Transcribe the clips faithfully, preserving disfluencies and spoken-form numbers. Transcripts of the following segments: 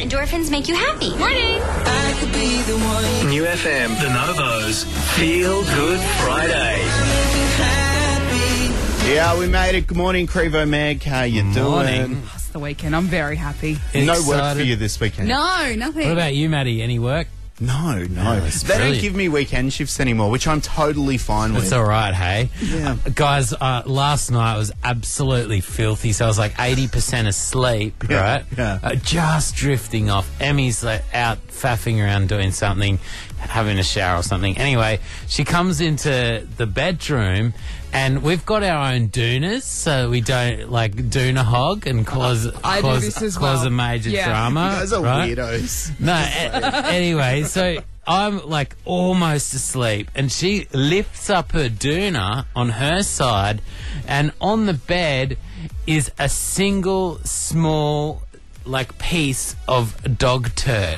endorphins make you happy. Morning. I could be the one. New F M, The Novos, Feel Good Friday. Yeah, we made it. Good morning, Crevo Meg. How you Morning. doing? It's the weekend. I'm very happy. No work for Excited. you this weekend? No, nothing. What about you, Maddie? Any work? No, no. No, it's they don't brilliant. give me weekend shifts anymore, which I'm totally fine with. It's all right, hey? Yeah. Guys, uh, last night was absolutely filthy, so I was like eighty percent asleep, Yeah, right? yeah. Uh, just drifting off. Emmy's like, out faffing around doing something, having a shower or something. Anyway, she comes into the bedroom, and we've got our own doonas, so we don't, like, doona hog and cause, I do cause, this as cause well. a major Yeah. drama. You guys are right? weirdos. No, a- anyway, so I'm like almost asleep, and she lifts up her doona on her side, and on the bed is a single small, like, piece of dog turd.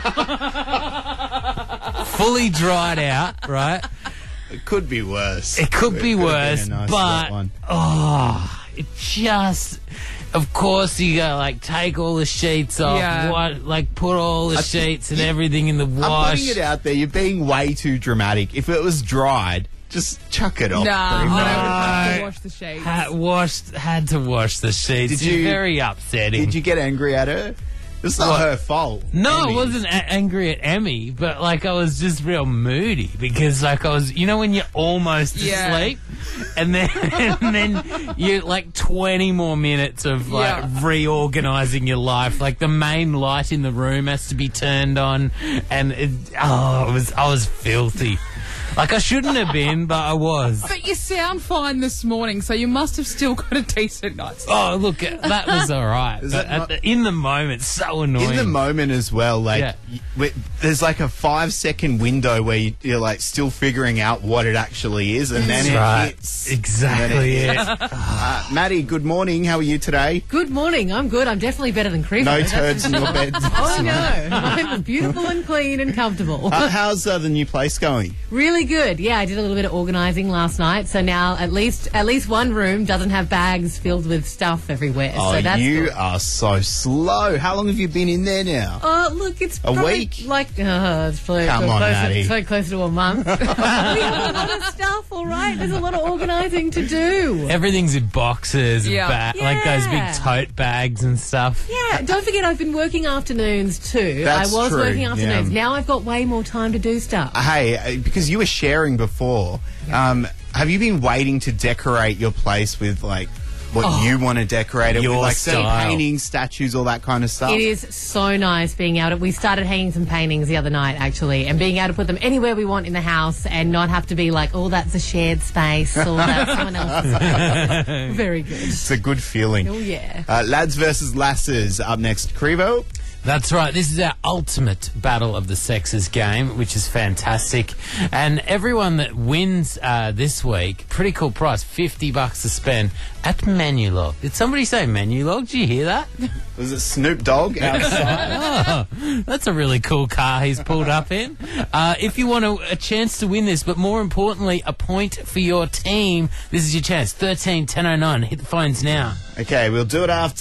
Fully dried out, right? It could be worse. It could be could've been worse, a nice but wet one. oh, it just. Of course, you gotta like take all the sheets off, Yeah. what, like put all the I- sheets and everything in the I'm wash. putting it out there. You're being way too dramatic. If it was dried, just chuck it off. Nah, Crevo. I would have to No. wash the sheets. Had washed, had to wash the sheets. Did It's you- very upsetting. Did you get angry at her? It's not What? her fault. No, Emmy. I wasn't a- angry at Emmy, but like I was just real moody because like I was, you know, when you're almost Yeah. asleep, and then and then you're like twenty more minutes of like Yeah. reorganizing your life. Like the main light in the room has to be turned on, and it, oh, it was I was filthy. Like I shouldn't have been, but I was. But you sound fine this morning, so you must have still got a decent night's sleep. Oh, look, that was all right. Is But that not- at the, in the moment, so annoying. In the moment as well, like Yeah. y- w- there's like a five second window where you, you're like still figuring out what it actually is, and then That's it right. hits. Exactly And then it. hits. uh, Maddie, good morning. How are you today? Good morning. I'm good. I'm definitely better than Crevo. No That's turds for in your sure. bed. Oh no, I'm beautiful and clean and comfortable. Uh, how's uh, the new place going? Really good. Yeah, I did a little bit of organising last night, so now at least at least one room doesn't have bags filled with stuff everywhere. Oh, so that's you good. are so slow. How long have you been in there now? Oh, look, it's A probably week? like uh, it's probably Come on, closer, Maddie. it's like closer to a month. we have a lot of stuff. All right, there's a lot of organising to do. Everything's in boxes, and Yeah. ba- like those big Yeah. tote bags and stuff. Yeah, don't forget I've been working afternoons too. That's I was true, working afternoons. yeah. Now I've got way more time to do stuff. Hey, uh, because you were sharing before, um, have you been waiting to decorate your place with like what you want to decorate it with, Your like certain style. paintings, statues, all that kind of stuff? It is so nice being able to. We started hanging some paintings the other night, actually, and being able to put them anywhere we want in the house and not have to be like, oh, that's a shared space or that's someone else's space. Very good. It's a good feeling. Oh, yeah. Uh, lads versus lasses up next. Crevo. That's right. This is our ultimate battle of the sexes game, which is fantastic. And everyone that wins uh, this week, pretty cool price, fifty bucks to spend at Menulog. Did somebody say Menulog? Did you hear that? Was it Snoop Dogg outside? Oh, that's a really cool car he's pulled up in. Uh, if you want a, a chance to win this, but more importantly, a point for your team, this is your chance. thirteen ten oh nine. Hit the phones now. Okay, we'll do it after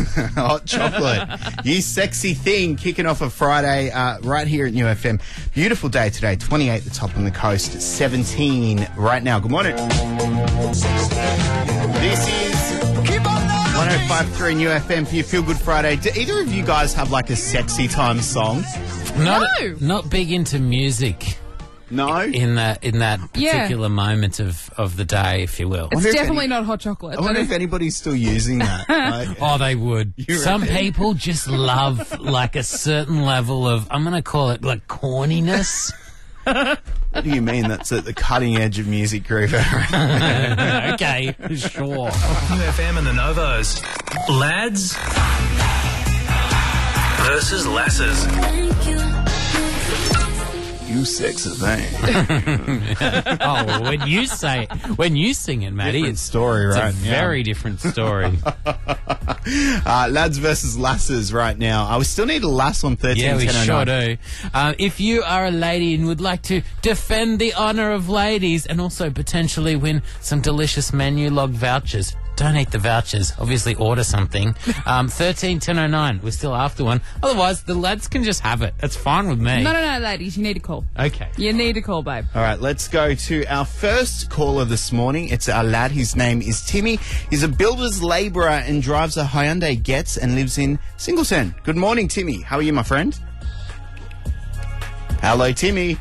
Hot Chocolate. You sexy thing, kicking off a Friday uh, right here at New F M. Beautiful day today, twenty-eight the top on the coast, seventeen right now. Good morning. This is one oh five point three New F M for your Feel Good Friday. Do either of you guys have like a sexy time song? Not, No. not big into music No? in that in that Yeah. particular moment of, of the day, if you will. It's wonder if definitely any- not hot chocolate. I wonder if anybody's still using that. Like, Oh, they would. You Some reckon? people just love like a certain level of, I'm going to call it like corniness. what do you mean? That's at the cutting edge of music, Groove. Okay, sure. New F M and The Novos, lads versus lasses. You sexy thing. Oh, well, when you say it, when you sing it, Maddie, Different it's story, it's right? a Yeah. very different story. Uh, lads versus lasses right now. I uh, we still need a lass on thirteen Yeah, we ten oh sure nine. do. Uh, if you are a lady and would like to defend the honour of ladies and also potentially win some delicious menu log vouchers, don't eat the vouchers. Obviously, order something. Um, thirteen ten oh nine. We're still after one. Otherwise, the lads can just have it. That's fine with me. No, no, no, ladies, you need to call. Okay. You need to call, babe. All right, let's go to our first caller this morning. It's our lad. His name is Timmy. He's a builder's labourer and drives a Hyundai Getz and lives in Singleton. Good morning, Timmy. How are you, my friend? Hello, Timmy.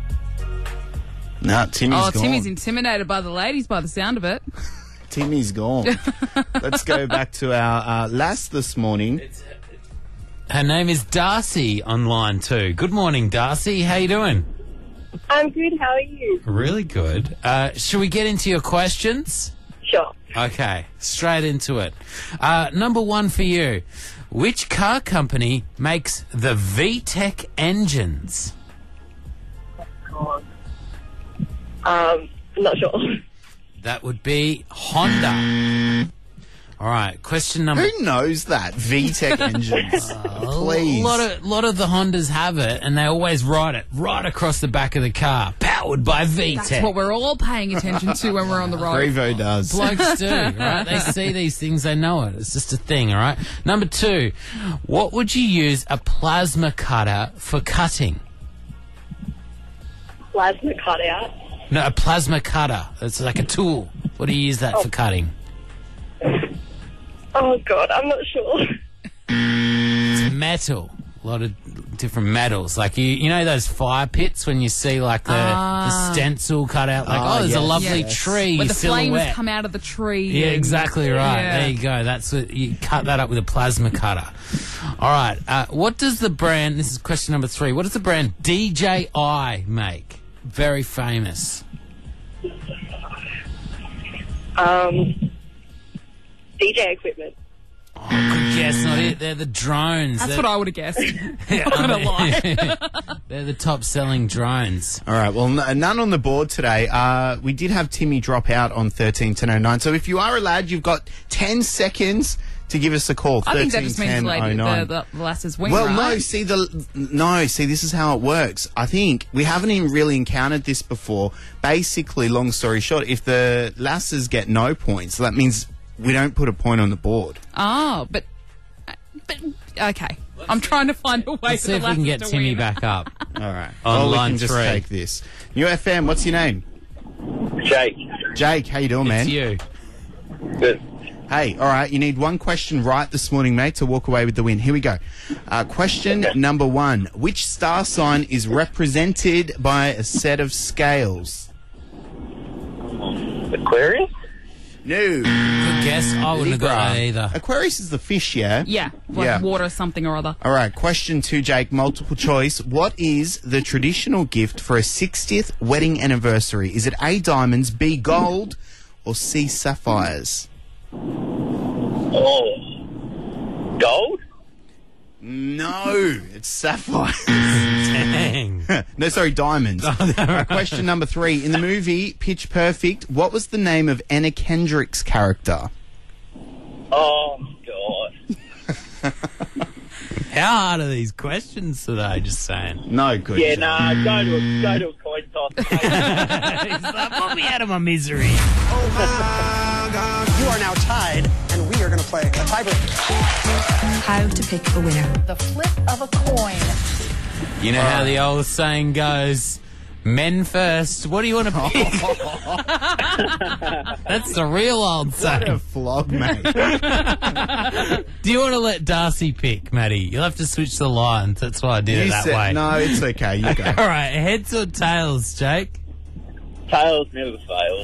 No, Timmy's Oh, gone. Timmy's intimidated by the ladies by the sound of it. Timmy's gone. Let's go back to our uh, lass this morning. Her name is Darcy on line two. Good morning, Darcy. How you doing? I'm good. How are you? Really good. Uh, should we get into your questions? Sure. Okay, straight into it. Uh, number one for you. Which car company makes the V TEC engines? Um, I'm not sure. That would be Honda. All right, question number... Who knows that? V TEC engines. Please. A lot of, lot of the Hondas have it, and they always write it right across the back of the car. Powered by V TEC. That's what we're all paying attention to when we're on the road. Revo does. Blokes do, right? They see these things, they know it. It's just a thing, all right? Number two, what would you use a plasma cutter for cutting? Plasma cutout. No, a plasma cutter. It's like a tool. What do you use that Oh. for cutting? Oh, God, I'm not sure. It's metal. A lot of different metals. Like, you you know those fire pits when you see, like, the, the stencil cut out? Like, Ah, oh, there's a yes. lovely Yes. tree Where the silhouette. flames come out of the tree. Yeah, and- exactly right. Yeah. There you go. That's what, you cut that up with a plasma cutter. All right. Uh, what does the brand? This is question number three. What does the brand D J I make? Very famous. Um, D J equipment. Oh, good guess. Not it. They're the drones. That's They're- what I would have guessed. Yeah, I'm gonna lie. They're the top-selling drones. All right, well, n- none on the board today. Uh, we did have Timmy drop out on thirteen ten oh nine. So if you are a lad, you've got ten seconds to give us a call. I think that just means the, thirteen ten lady, oh nine. the, the, the lasses wing, Well, right? no, see the no, see this is how it works. I think we haven't even really encountered this before. Basically, long story short, if the lasses get no points, that means we don't put a point on the board. Oh, but... but okay. I'm trying to find a way Let's for see the if we can lasses get to Timmy win. back up. All right, On or we line can just three. take this. U F M, what's your name? Jake. Jake. How you doing, man? It's you. Good. Hey, all right, you need one question right this morning, mate, to walk away with the win. Here we go. Uh, question Okay. number one. Which star sign is represented by a set of scales? Aquarius? No. Good guess. I wouldn't have got that Libra. either. Aquarius is the fish, yeah? Yeah, like Yeah. water something or other. All right, question two, Jake, multiple choice. What is the traditional gift for a sixtieth wedding anniversary? Is it A, diamonds, B, gold, or C, sapphires? Oh. Gold? No, it's sapphires. Dang. No, sorry, diamonds. Uh, question number three. In the movie Pitch Perfect, what was the name of Anna Kendrick's character? Oh, God. How hard are these questions today? Just saying. No, good. Yeah, Jake. nah, go to a, go to a coin toss. He's like, put me out of my misery. You are now tied, and we are going to play a tiebreaker. How to pick a winner. The flip of a coin. You know how the old saying goes, men first. What do you want to pick? That's the real old What a saying. flog, mate. Do you want to let Darcy pick, Maddie? You'll have to switch the lines. That's why I did it You that said- way. No, it's okay. You go. All right, heads or tails, Jake? Tails never fails.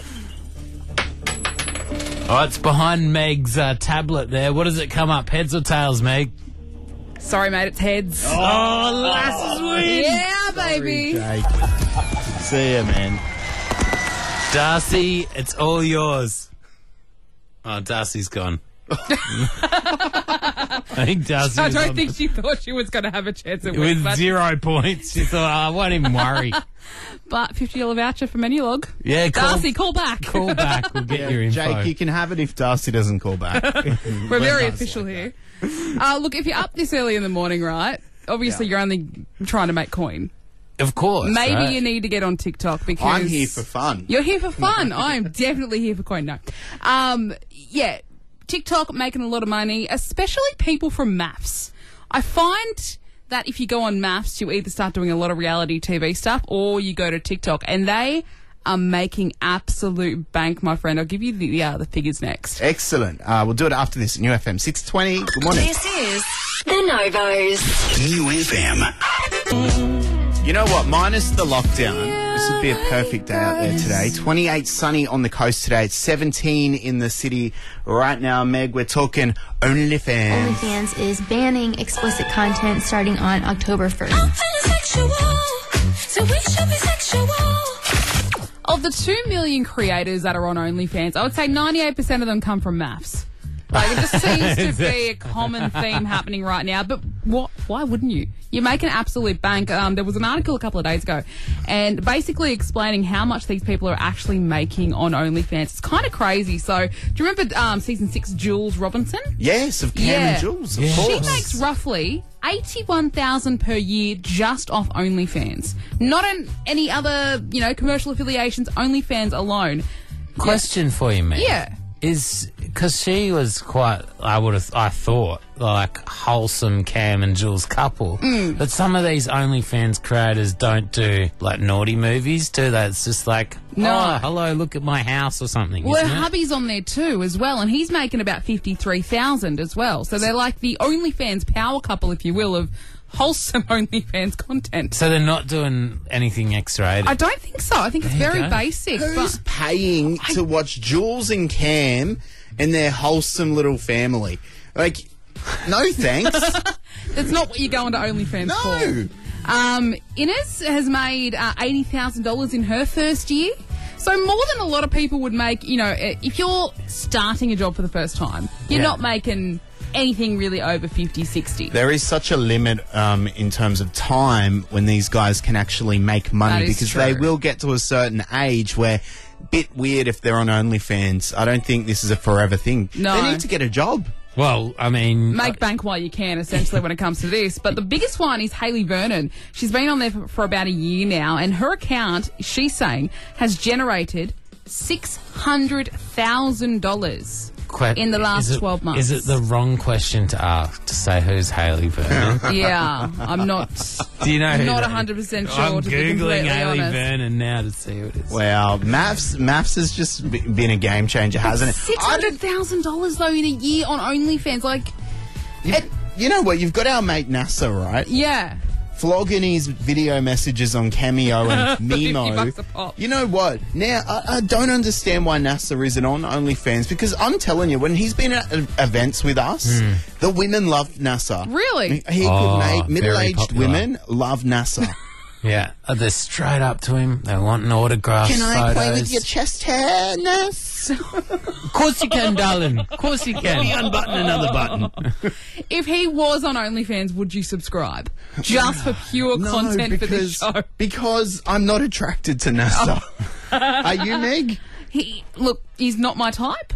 Oh, it's behind Meg's uh, tablet there. What does it come up? Heads or tails, Meg? Sorry, mate, it's heads. Oh, lasses win! Yeah, baby. Jake. See ya, man. Darcy, it's all yours. Oh, Darcy's gone. I think Darcy I was don't on think she thought she was going to have a chance at winning. with but, zero points. She thought, oh, I won't even worry. but fifty dollars voucher for Menulog. Yeah, call, Darcy, call back. call back. We'll get your info. Jake, you can have it if Darcy doesn't call back. We're very official here. Uh, look, if you're up this early in the morning, right, obviously Yeah. you're only trying to make coin. Of course. Maybe right? you need to get on TikTok because I'm here for fun. You're here for fun. I'm definitely here for coin. No. Um, yeah, TikTok making a lot of money, especially people from maths. I find that if you go on maths, you either start doing a lot of reality T V stuff or you go to TikTok, and they are making absolute bank, my friend. I'll give you the uh, the figures next. Excellent. Uh, we'll do it after this. New F M six twenty. Good morning. This is the Novos. New F M. You know what? Minus the lockdown, this would be a perfect day out there today. twenty-eight sunny on the coast today. It's seventeen in the city right now. Meg, we're talking OnlyFans. OnlyFans is banning explicit content starting on October first. Of the two million creators that are on OnlyFans, I would say ninety-eight percent of them come from maths. Like, it just seems to be a common theme happening right now. But what? Why wouldn't you? You make an absolute bank. Um, there was an article a couple of days ago and basically explaining how much these people are actually making on OnlyFans. It's kind of crazy. So, do you remember um, season six, Jules Robinson? Yes, of Cam Yeah. and Jules, of Yeah. course. She makes roughly eighty-one thousand dollars per year just off OnlyFans. Not in any other, you know, commercial affiliations, OnlyFans alone. Question for you, man. Yeah. Is because she was quite, I would have, I thought, like wholesome Cam and Jules couple. Mm. But some of these OnlyFans creators don't do like naughty movies, do they? It's just like, No. oh, hello, look at my house or something. Well, her isn't it? hubby's on there too as well, and he's making about fifty-three thousand dollars as well. So they're like the OnlyFans power couple, if you will, of wholesome OnlyFans content. So they're not doing anything X-rated. I don't think so. I think it's There you very go. basic. Who's But paying to watch Jules and Cam and their wholesome little family? Like, no thanks. that's not what you're going to OnlyFans No. for. Um, Inez has made uh, eighty thousand dollars in her first year. So more than a lot of people would make, you know, if you're starting a job for the first time, you're Yeah. not making anything really over fifty, sixty. There is such a limit um, in terms of time when these guys can actually make money, That is because true. they will get to a certain age where, bit weird if they're on OnlyFans. I don't think this is a forever thing. No. They need to get a job. well, I mean, Make bank while you can, essentially, when it comes to this. But the biggest one is Hayley Vernon. She's been on there for, for about a year now, and her account, she's saying, has generated six hundred thousand dollars que- in the last is it- twelve months. Is it the wrong question to ask to say who's Hayley Vernon? Yeah, I'm not. Do you know who Not that- one hundred percent sure, I'm to be googling completely Hayley honest. Vernon now to see who it is. Wow, maths, maths has just be- been a game changer, hasn't it? Six hundred thousand dollars though in a year on OnlyFans, like, You, you know what? You've got our mate NASA, right? yeah. Flogging his video messages on Cameo and fifty Mimo. bucks a pop. You know what? Now, I, I don't understand why NASA isn't on OnlyFans, because I'm telling you, when he's been at uh, events with us, the women love NASA. Really? He Oh, could make very middle-aged popular. women love NASA. Yeah, uh, they're straight up to him. They want an autograph. Can I play photos. with your chest hair, Ness? Of course you can, darling. Of course you Let me can. unbutton another button. If he was on OnlyFans, would you subscribe? Just for pure No, content for this because, show. because I'm not attracted to NASA. Are you, Meg? He look, he's not my type.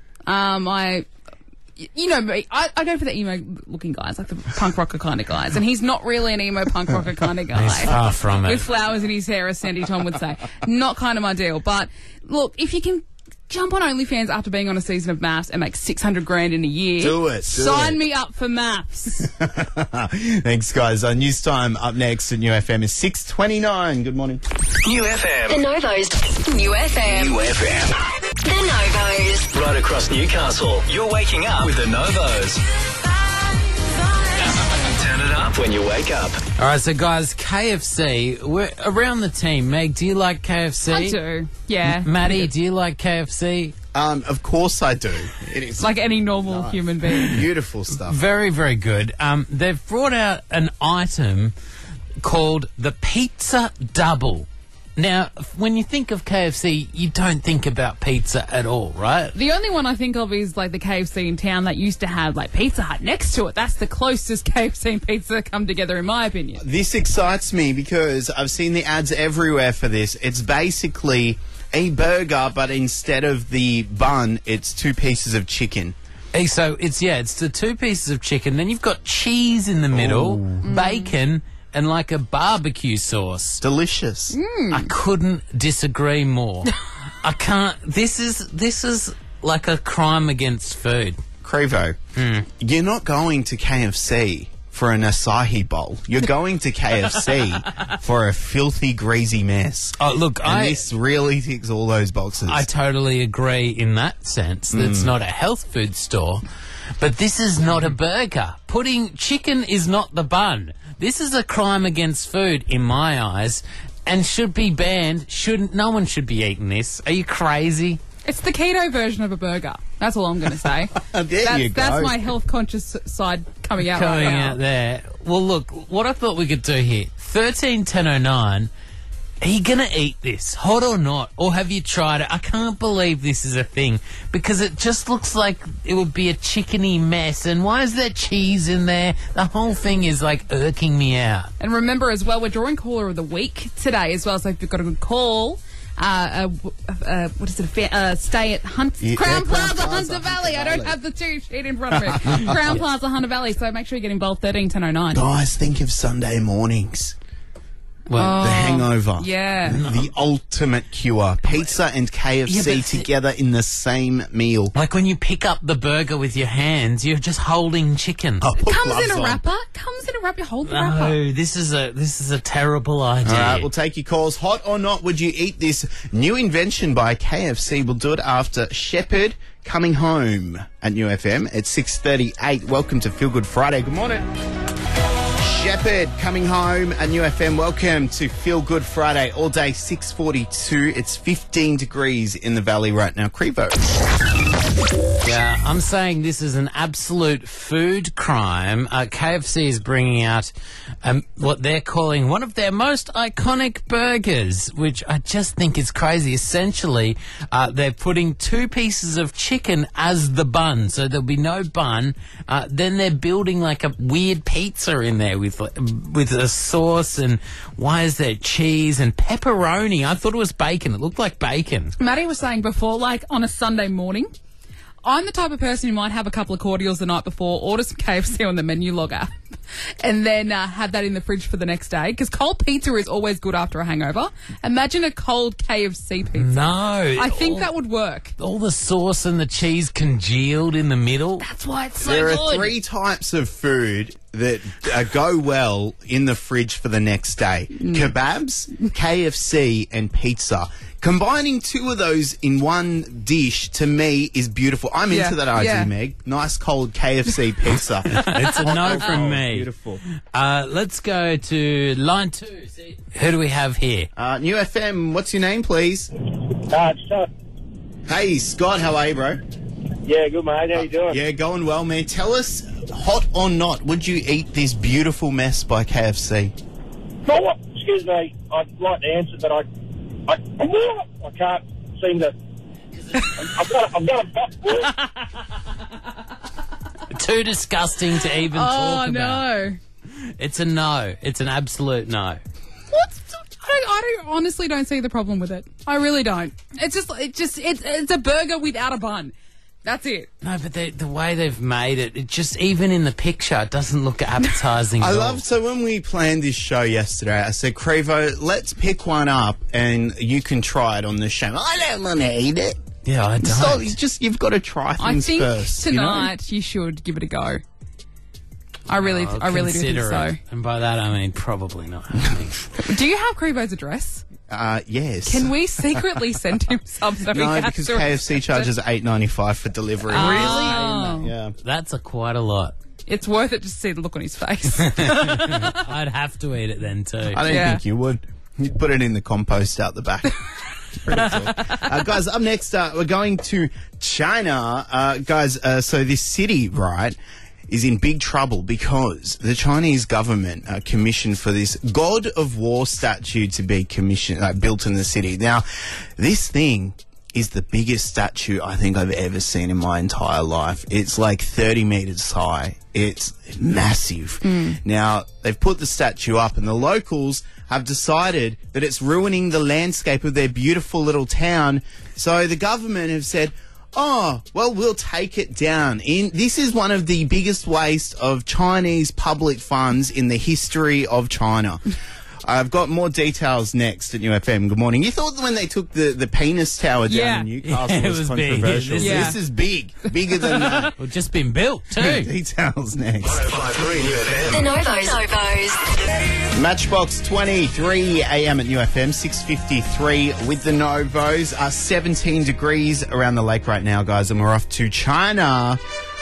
Um, I, you know me, I, I go for the emo-looking guys, like the punk rocker kind of guys, and he's not really an emo punk rocker kind of guy. He's far from With it. flowers in his hair, as Sandy Tom would say. Not kind of my deal. But look, if you can jump on OnlyFans after being on a season of maths and make six hundred grand in a year, Do it, do sign it. me up for maths. Thanks, guys. Uh, news time up next at New F M is six twenty-nine. Good morning. New F The M. Novos. New F M. New F M. The Novos. Right across Newcastle. You're waking up with the Novos. Turn it up when you wake up. All right, so guys, K F C. We're around the team. Meg, do you like K F C? I do, yeah. Maddie, do you like K F C? Um, of course I do. It is Like any normal human being. beautiful stuff. Very, very good. Um, they've brought out an item called the Pizza Double. Now, when you think of K F C, you don't think about pizza at all, right? The only one I think of is like the K F C in town that used to have like Pizza Hut next to it. That's the closest K F C and pizza come together, in my opinion. This excites me because I've seen the ads everywhere for this. It's basically a burger, but instead of the bun, it's two pieces of chicken. Hey, so it's, yeah, it's the two pieces of chicken, then you've got cheese in the middle, bacon, and like a barbecue sauce. Delicious. I couldn't disagree more. I can't. This is this is like a crime against food. Crevo, you're not going to K F C for an acai bowl. You're going to K F C for a filthy, greasy mess. Oh, look, and I this really ticks all those boxes. I totally agree in that sense. That it's not a health food store, but this is not a burger. Putting chicken is not the bun. This is a crime against food in my eyes, and should be banned. Shouldn't no one should be eating this? Are you crazy? It's the keto version of a burger. That's all I'm going to say. there that's, you go. That's my health conscious side coming out Coming right now. out there. Well, look, what I thought we could do here. thirteen ten oh nine. Are you going to eat this, hot or not? Or have you tried it? I can't believe this is a thing because it just looks like it would be a chickeny mess. And why is there cheese in there? The whole thing is like irking me out. And remember as well, we're drawing caller of the week today as well. So if you've got a good call, uh, uh, uh, what is it? A fair, uh, stay at Hunt, Yeah, Crown yeah, Plaza, Crown Plaza, Hunter Valley. I don't Valley. have the two sheet in front of me. Crown Plaza, Hunter Valley. So make sure you get involved. thirteen ten oh nine. Guys, think of Sunday mornings. Well, The hangover. Yeah. The ultimate cure. Pizza and K F C Yeah, but- together in the same meal. like when you pick up the burger with your hands, you're just holding chicken. Oh, put Comes gloves in a on. wrapper. Comes in a wrapper. Hold the wrapper. No, this is a this is a terrible idea. All right, we'll take your calls. Hot or not, would you eat this new invention by K F C? We'll do it after Shepherd coming home at New F M at six thirty-eight. Welcome to Feel Good Friday. Good morning. Shepherd coming home at New F M. Welcome to Feel Good Friday. All day six forty-two. It's fifteen degrees in the valley right now. Crevo. Yeah, I'm saying this is an absolute food crime. Uh, K F C is bringing out um, what they're calling one of their most iconic burgers, which I just think is crazy. Essentially, uh, they're putting two pieces of chicken as the bun, so there'll be no bun. Uh, then they're building like a weird pizza in there with with a sauce, and why is there cheese and pepperoni? I thought it was bacon. It looked like bacon. Maddie was saying before, like on a Sunday morning, I'm the type of person who might have a couple of cordials the night before, order some K F C on the menu log app, and then uh, have that in the fridge for the next day. Because cold pizza is always good after a hangover. Imagine a cold K F C pizza. No, I think all- that would work. all the sauce and the cheese congealed in the middle. That's why it's so There good. are three types of food that uh, go well in the fridge for the next day. Kebabs, K F C, and pizza. Combining two of those in one dish, to me, is beautiful. I'm Yeah, into that idea, yeah. Meg. Nice cold K F C pizza. It's a no from me. Beautiful. Uh, let's go to line two. See, who do we have here? Uh, New F M, what's your name, please? Uh, so, Hey, Scott, how are you, bro? yeah, good mate. How you doing? Yeah, going well, man. Tell us, hot or not, would you eat this beautiful mess by K F C? Oh, what? Excuse me. I'd like to answer, but I, I, I can't seem to. I've got, I've got a. Too disgusting to even Oh, talk about. no. It's a no. It's an absolute no. What's I don't, I don't honestly don't see the problem with it. I really don't. It's just it just it's it's a burger without a bun. That's it. No, but they, the way they've made it, it just, even in the picture, it doesn't look appetizing I at all. love, so when we planned this show yesterday, I said, Crevo, let's pick one up and you can try it on the show. I don't want to eat it. Yeah, I don't. So it's just, you've got to try I things think first. you know? tonight you, should give it a go. I really, I'll I really do think consider so. it. And by that, I mean probably not happening. Do you have Crevo's address? Uh, yes. Can we secretly send him some? So he No, has because to K F C charges eight ninety five for delivery. Oh. Yeah. That's a quite a lot. It's worth it just to see the look on his face. I'd have to eat it then too. I don't Yeah. think you would. You'd put it in the compost out the back. Pretty cool. Uh, guys, up next, uh, we're going to China. Uh, guys, uh, so this city, right, is in big trouble because the Chinese government uh, commissioned for this God of War statue to be commissioned, uh, built in the city. Now, this thing is the biggest statue I think I've ever seen in my entire life. It's like thirty meters high. It's massive. Now, they've put the statue up and the locals have decided that it's ruining the landscape of their beautiful little town. So the government have said, Oh, well, we'll take it down. In This is one of the biggest waste of Chinese public funds in the history of China. I've got more details next at U F M. Good morning. You thought when they took the, the penis tower down Yeah. in Newcastle Yeah, it was, was big. controversial. This is- This is big. Bigger than that. Well, just been built too. Details next. one oh five point three U F The M. Novos. Novos. Matchbox twenty-three a m at U F M, six fifty-three with the Novos. Uh, seventeen degrees around the lake right now, guys, and we're off to China.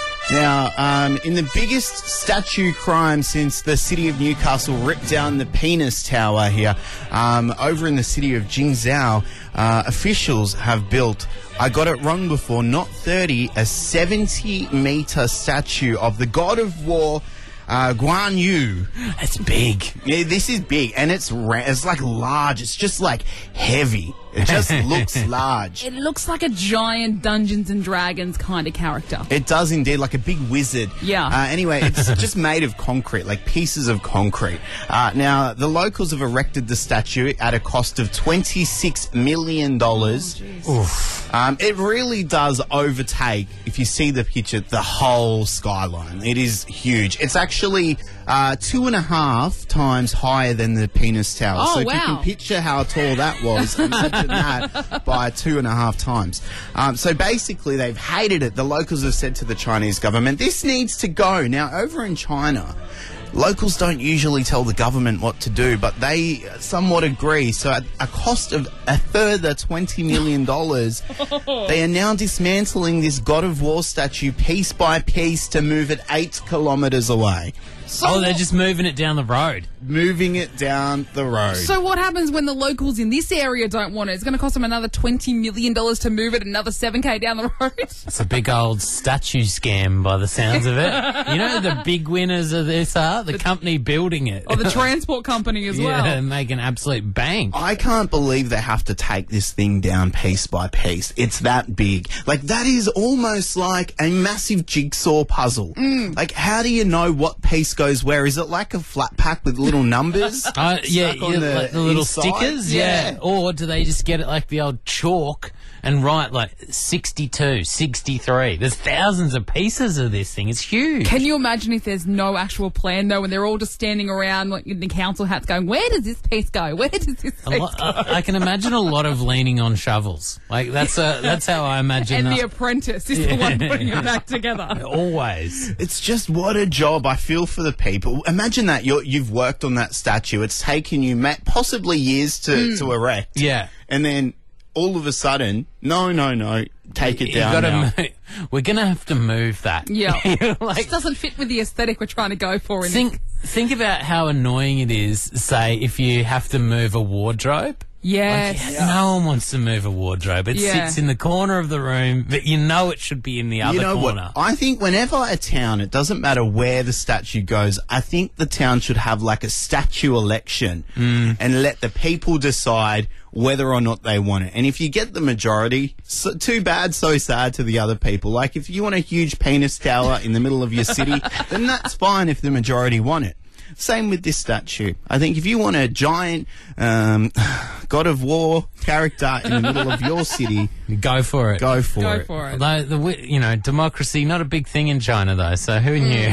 Now, um, in the biggest statue crime since the city of Newcastle ripped down the penis tower here, um, over in the city of Jingzhou, uh, officials have built, I got it wrong before, not thirty, a seventy metre statue of the god of war, Uh, Guan Yu. It's big. Yeah, this is big, and it's ra- it's like large. It's just like heavy. It just looks large. It looks like a giant Dungeons and Dragons kind of character. It does indeed, like a big wizard. Yeah. Uh, anyway, it's just made of concrete, like pieces of concrete. Uh, now, the locals have erected the statue at a cost of twenty-six million dollars. Oof. Um, it really does overtake, if you see the picture, the whole skyline. It is huge. It's actually uh, two and a half times higher than the penis tower. Oh, so if wow. you can picture how tall that was, imagine that by two and a half times. Um, so basically, they've hated it. The locals have said to the Chinese government, this needs to go. Now, over in China, locals don't usually tell the government what to do, but they somewhat agree. So at a cost of a further twenty million dollars, they are now dismantling this God of War statue piece by piece to move it eight kilometres away. So Oh, they're just moving it down the road. moving it down the road. So what happens when the locals in this area don't want it? It's going to cost them another twenty million dollars to move it another seven K down the road. It's a big old statue scam by the sounds of it. You know the big winners of this are? The company building it. Or the transport company as yeah, well. make an absolute bank. I can't believe they have to take this thing down piece by piece. It's that big. Like, that is almost like a massive jigsaw puzzle. Like, how do you know what piece goes where? Is it like a flat pack with little numbers? Uh, yeah, stuck on yeah, the like the little inside? stickers. Yeah. Or do they just get it like the old chalk and write like sixty-two, sixty-three? There's thousands of pieces of this thing. It's huge. Can you imagine if there's no actual plan though, and they're all just standing around like in the council hats going, where does this piece go? Where does this piece A lot, go? I, I can imagine a lot of leaning on shovels. Like that's a, that's how I imagine. And that. the apprentice is the one putting it back together. Always. It's just what a job. I feel for the people. Imagine that you're, you've worked on that statue. It's taken you ma- possibly years to, to erect. Yeah. And then all of a sudden, no, no, no, take it You down gotta now. mo- we're gonna have to move that. Yeah. like, It doesn't fit with the aesthetic we're trying to go for. In think think about how annoying it is. Say if you have to move a wardrobe. Yes. Like, no one wants to move a wardrobe. It Yeah. sits in the corner of the room, but you know it should be in the other You know corner. what? I think whenever a town, it doesn't matter where the statue goes, I think the town should have like a statue election and let the people decide whether or not they want it. And if you get the majority, so, too bad, so sad to the other people. Like, if you want a huge penis tower in the middle of your city, then that's fine if the majority want it. Same with this statue. I think if you want a giant um, God of War character in the middle of your city, Go for it. go for Go it. for it. Although the wi- you know democracy not a big thing in China though, so who knew?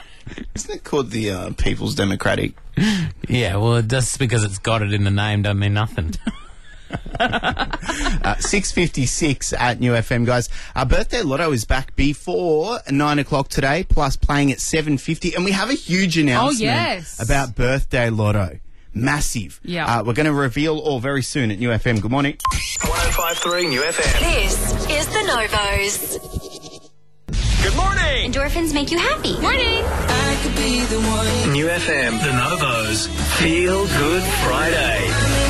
Isn't it called the uh, People's Democratic? Yeah, well, just because it's got it in the name doesn't mean nothing. Uh, six fifty-six at New F M, guys. Our birthday lotto is back before nine o'clock today, plus playing at seven fifty, and we have a huge announcement yes. about birthday lotto. Massive. Yeah. Uh, we're going to reveal all very soon at New F M. Good morning. one oh five point three New F M. This is the Novos. Good morning. Endorphins make you happy. Morning. New F M. The Novos. Feel Good Friday.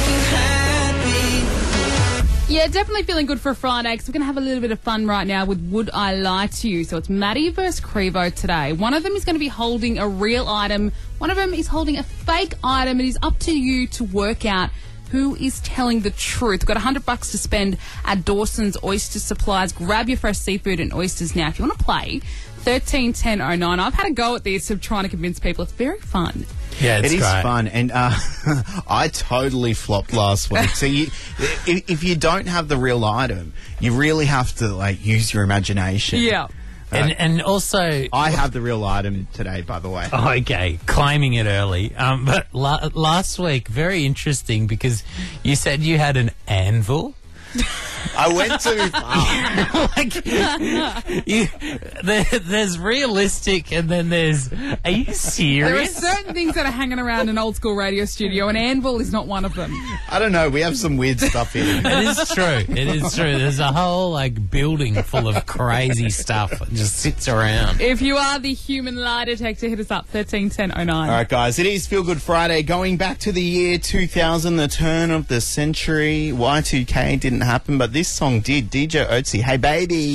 Yeah, definitely feeling good for Friday because we're going to have a little bit of fun right now with Would I Lie to You? So it's Maddie versus Crevo today. One of them is going to be holding a real item. One of them is holding a fake item. It is up to you to work out who is telling the truth. We've got one hundred bucks to spend at Dawson's Oyster Supplies. Grab your fresh seafood and oysters now. If you want to play, thirteen ten oh nine. I've had a go at this of trying to convince people. It's very fun. Yeah, it's It is great. fun, and uh, I totally flopped last week. So you, if, if you don't have the real item, you really have to like use your imagination. Yeah. And and also, I have the real item today, by the way. oh, okay, claiming it early. Um, but la- last week, very interesting because you said you had an anvil. I went too far. like, you, there, there's realistic, and then there's. Are you There are serious? certain things that are hanging around an old school radio studio, and anvil is not one of them. I don't know. We have some weird stuff here. It is true. It is true. There's a whole like building full of crazy stuff that just sits around. If you are the human lie detector, hit us up thirteen ten oh nine. All right, guys, it is Feel Good Friday. Going back to the year two thousand, the turn of the century. Y two K didn't happen, but this song did. D J Otzi, Hey Baby.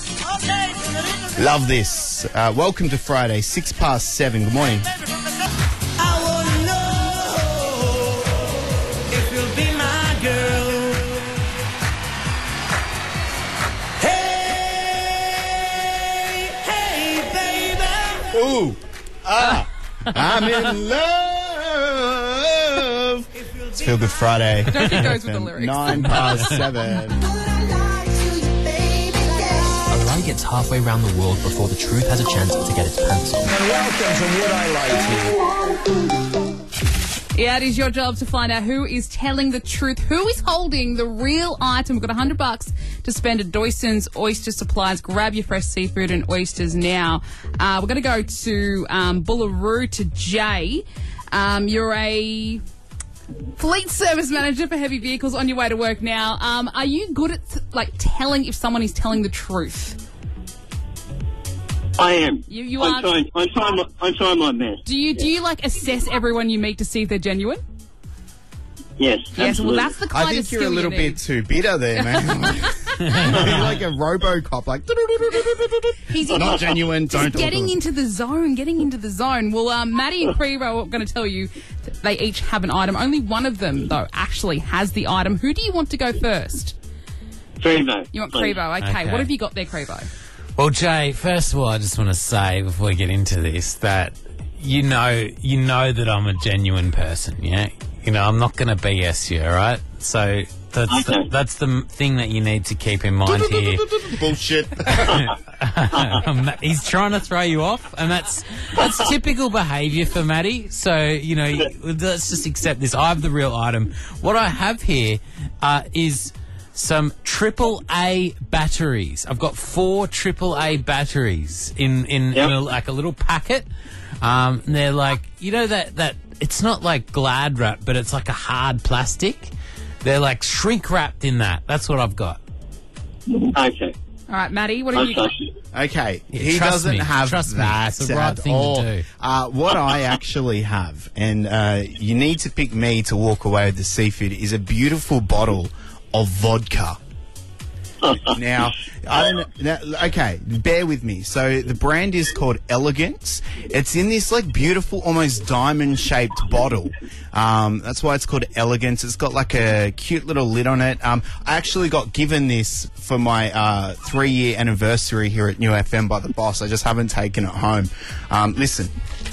Love this. Uh, welcome to Friday, six past seven. Good morning. Ooh. Ah. I'm in love. It's Feel Good Friday. I don't think it goes with the lyrics. Nine past seven. A lie gets halfway around the world before the truth has a chance to get its pants on. And welcome to Would I Lie to You? Yeah, it is your job to find out who is telling the truth, who is holding the real item. We've got one hundred bucks to spend at Doyson's Oyster Supplies. Grab your fresh seafood and oysters now. Uh, we're going to go to um, Bullaroo to Jay. Um, you're a fleet service manager for heavy vehicles on your way to work now. Um, are you good at like telling if someone is telling the truth? I am. You, you I'm are. trying. I'm trying. My, I'm trying my best. Do you do you like assess everyone you meet to see if they're genuine? Yes. Yes. Well, absolutely. that's the kind I of think skill you're a little you bit need. too bitter there, man. You're like a RoboCop, like He's not genuine. Just Don't getting talk. into the zone, getting into the zone. Well, um, Maddie and Crevo are going to tell you that they each have an item. Only one of them, though, actually has the item. Who do you want to go first? Crevo. You want please. Crevo? Okay. Okay. What have you got there, Crevo? Well, Jay, first of all, I just want to say before we get into this that you know, you know that I'm a genuine person. Yeah, you know, I'm not going to B S you. All right, so. That's Okay. the, that's the m- thing that you need to keep in mind here. Bullshit. Um, he's trying to throw you off, and that's that's typical behaviour for Maddie. So you know, let's just accept this. I have the real item. What I have here uh, is some triple A batteries. I've got four triple A batteries in in, Yep. in a, like a little packet. Um, and they're like, you know that that it's not like Glad wrap, but it's like a hard plastic. They're like shrink wrapped in that. That's what I've got. Okay. All right, Maddie, what have I you got? trust you. Okay, Yeah, he trust doesn't me, have trust me, that it's the right at thing to all. do. Uh, what I actually have, and uh, you need to pick me to walk away with the seafood, is a beautiful bottle of vodka. Now, I don't know. Now, okay, bear with me. So the brand is called Elegance. It's in this like beautiful, almost diamond-shaped bottle. Um, that's why it's called Elegance. It's got like a cute little lid on it. Um, I actually got given this for my uh, three-year anniversary here at New F M by the boss. I just haven't taken it home. Um, listen,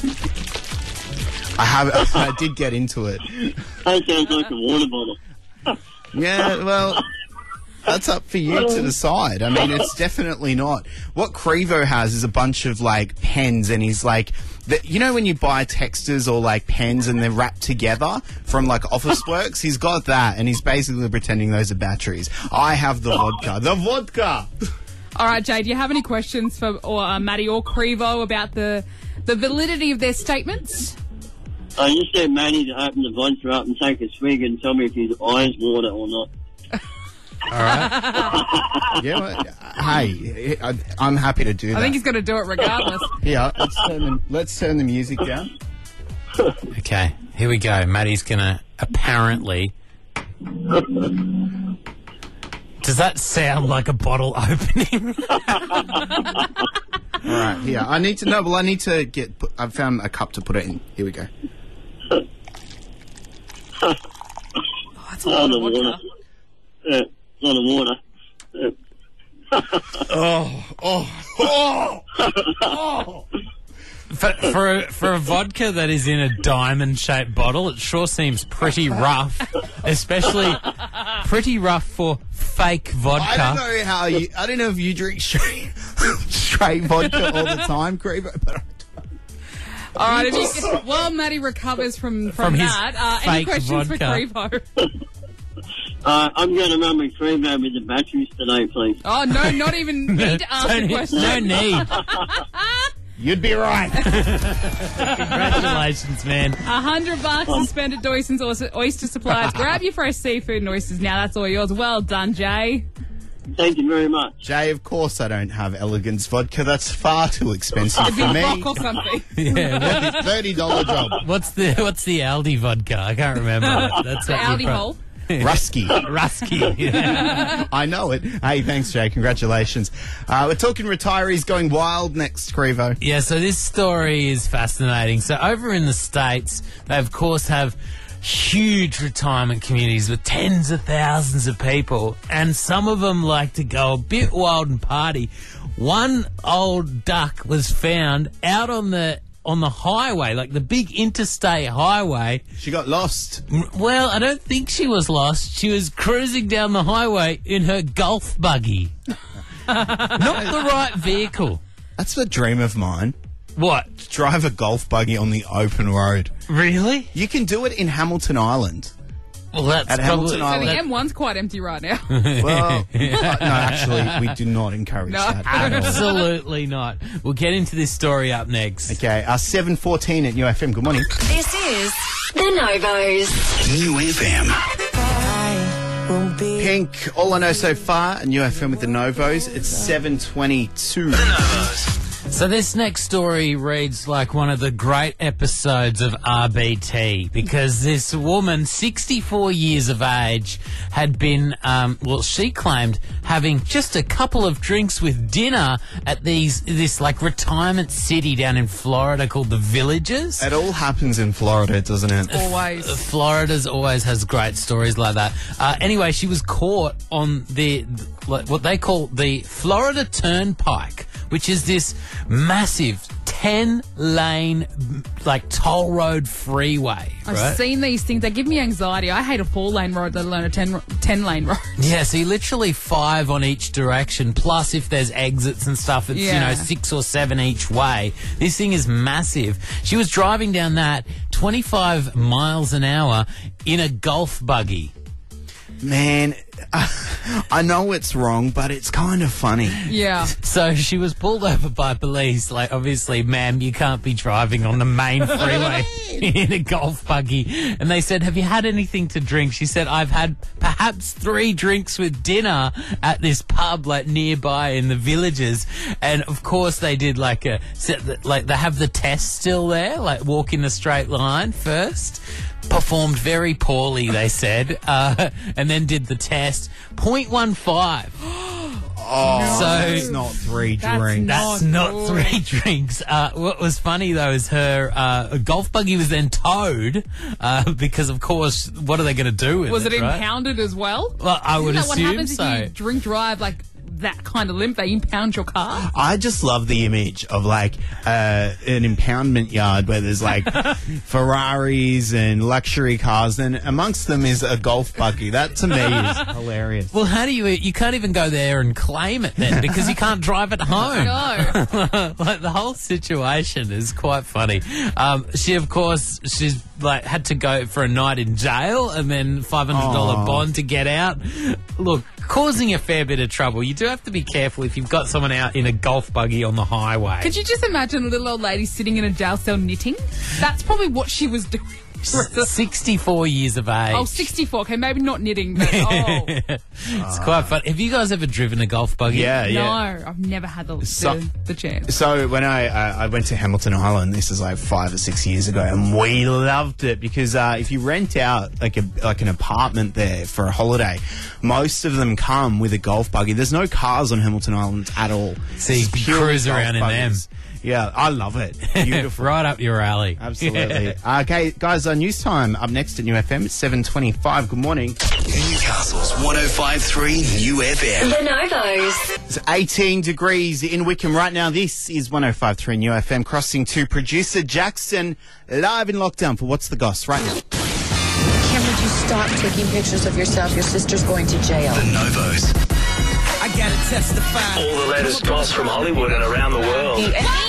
I have. I did get into it. That sounds like a water bottle. Yeah, well. That's up for you to decide. I mean, it's definitely not. What Crevo has is a bunch of, like, pens, and he's like... The, you know when you buy texters or, like, pens and they're wrapped together from, like, Officeworks? He's got that, and he's basically pretending those are batteries. I have the vodka. The vodka! All right, Jay, do you have any questions for or, uh, Maddie or Crevo about the, the validity of their statements? I just said Manny to open the vodka up and take a swig and tell me if his eyes water or not. All right. Yeah, well, hey, I, I'm happy to do that. I think he's going to do it regardless. Yeah, let's turn the, let's turn the music down. Okay, here we go. Maddie's gonna apparently. Does that sound like a bottle opening? All right, here. I need to know. Well, I need to get. I've found a cup to put it in. Here we go. Oh, it's a Oh, lot the of vodka. water. Yeah, a lot of water. Yeah. oh, oh, oh, oh. For, for, a, for a vodka that is in a diamond-shaped bottle, it sure seems pretty rough, especially pretty rough for fake vodka. I don't know how you... I don't know if you drink straight, straight vodka all the time, Creevo, but... I All right, if you can, while Matty recovers from, from, From his that, uh, any fake questions vodka. for Creevo? Uh, I'm going to run my Crevo with the batteries today, please. Oh, no, not even need to ask Don't- the question. no need. You'd be right. Congratulations, man. A hundred bucks to spend at Doyson's Oyster- Oyster Supplies. Grab your fresh seafood and oysters now. That's all yours. Well done, Jay. Thank you very much. Jay, of course I don't have Elegance vodka. That's far too expensive It'd be for me. rock or something. Yeah, thirty dollars job. what's the what's the Aldi vodka? I can't remember. That's The what you Aldi pro- hole. Rusky. Rusky. Yeah. I know it. Hey, thanks, Jay. Congratulations. Uh, we're talking retirees going wild next, Crevo. Yeah, so this story is fascinating. So over in the States, they of course have huge retirement communities with tens of thousands of people, and some of them like to go a bit wild and party. One old duck was found out on the on the highway, like the big interstate highway. She got lost. Well, I don't think she was lost. She was cruising down the highway in her golf buggy. Not the right vehicle. That's a dream of mine. What? Drive a golf buggy on the open road. Really? You can do it in Hamilton Island. Well, that's At probably... Hamilton So Island. the M one's quite empty right now. Well, uh, no, actually, we do not encourage No. that at all. Absolutely not. We'll get into this story up next. Okay, uh, seven fourteen at New F M. Good morning. This is the Novos. New F M. Pink, all I know so far at New F M with the Novos. It's seven twenty-two. The Novos. So this next story reads like one of the great episodes of R B T, because this woman, sixty-four years of age, had been, um, well, she claimed having just a couple of drinks with dinner at these this like retirement city down in Florida called the Villages. It all happens in Florida, doesn't it? Always. Florida's always has great stories like that. Uh, anyway, she was caught on the what they call the Florida Turnpike, which is this massive ten-lane, like, toll road freeway, I've right? seen these things. They give me anxiety. I hate a four-lane road, let alone a ten, ten-lane road. Yeah, so you literally five on each direction, plus if there's exits and stuff, it's, you Yeah. know, six or seven each way. This thing is massive. She was driving down that twenty-five miles an hour in a golf buggy. Man, I know it's wrong, but it's kind of funny. Yeah. So she was pulled over by police, like, obviously, ma'am, you can't be driving on the main freeway in a golf buggy. And they said, have you had anything to drink? She said, I've had perhaps three drinks with dinner at this pub, like, nearby in the Villages. And, of course, they did, like, a, like, they have the test still there, like, walk in a straight line first. Performed very poorly, they said, uh, and then did the test. point one five. Oh, So- that's not three That's drinks. That's Not not good. three drinks. Uh, what was funny, though, is her uh, golf buggy was then towed uh, because, of course, what are they going to do with Was it it, right? impounded as well? Well, I would Isn't that what assume happens so. if you drink drive like that kind of limp? They impound your car? I just love the image of like uh, an impoundment yard where there's like Ferraris and luxury cars, and amongst them is a golf buggy. That to me is hilarious. Well, how do you... You can't even go there and claim it then because you can't drive it home. No. Like, the whole situation is quite funny. Um, she, of course, she's like had to go for a night in jail and then five hundred dollars Aw. bond to get out. Look, causing a fair bit of trouble. You do have to be careful if you've got someone out in a golf buggy on the highway. Could you just imagine a little old lady sitting in a jail cell knitting? That's probably what she was doing. sixty-four years of age. Oh, sixty-four. Okay, maybe not knitting, but oh. It's quite fun. Have you guys ever driven a golf buggy? Yeah, No, yeah. I've never had the, So- the, the chance. So when I uh, I went to Hamilton Island, this is like five or six years ago, and we loved it because uh, if you rent out like a like an apartment there for a holiday, most of them come with a golf buggy. There's no cars on Hamilton Island at all. So you It's can purely cruise golf around in them. buggies. Yeah, I love it. Beautiful. Right up your alley. Absolutely. Uh, okay, guys, uh, news time up next at New F M. It's seven twenty-five. Good morning. Newcastle's one oh five three New F M. The Novos. It's eighteen degrees in Wickham right now. This is one oh five three New F M. Crossing to producer Jackson, live in lockdown for What's the Goss right now. Kim, would you stop taking pictures of yourself? Your sister's going to jail. The Novos. I gotta testify. All the latest goss from Hollywood and around the world.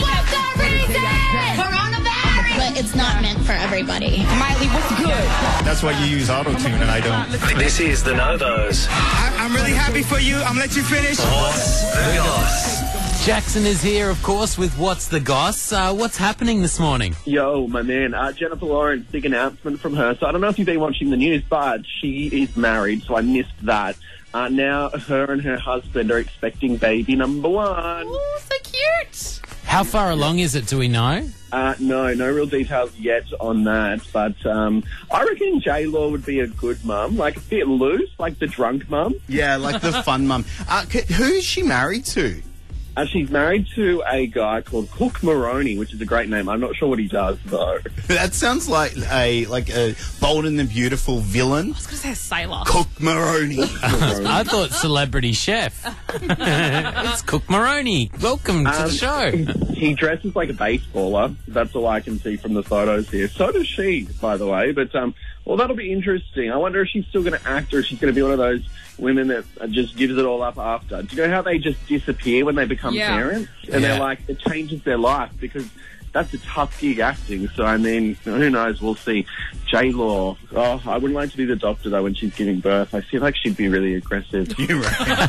Coronavirus! But it's not meant for everybody. Miley, what's good? That's why you use auto-tune and I don't. This is The Novos. I, I'm really happy for you. I'm gonna let you finish. What's the Goss? Jackson is here, of course, with What's the Goss. Uh, what's happening this morning? Yo, my man, uh, Jennifer Lawrence, big announcement from her. So I don't know if you've been watching the news, but she is married, so I missed that. Uh, now her and her husband are expecting baby number one. Oh, so cute. How far along is it, do we know? Uh, no, no real details yet on that, but um, I reckon J-Law would be a good mum, like a bit loose, like the drunk mum. Yeah, like the fun mum. Uh, c- who is she married to? Uh, she's married to a guy called Cook Maroney, which is a great name. I'm not sure what he does, though. That sounds like a like a Bold and the Beautiful villain. I was going to say a sailor. Cook Maroney. I thought celebrity chef. It's Cook Maroney. Welcome to Um, the show. He dresses like a baseballer. That's all I can see from the photos here. So does she, by the way. But, um, well, that'll be interesting. I wonder if she's still going to act or if she's going to be one of those women that just gives it all up after. Do you know how they just disappear when they become Yeah. parents? And Yeah. they're like, it changes their life because that's a tough gig acting. So, I mean, who knows? We'll see. J-Law. Oh, I wouldn't like to be the doctor, though, when she's giving birth. I feel like she'd be really aggressive. You're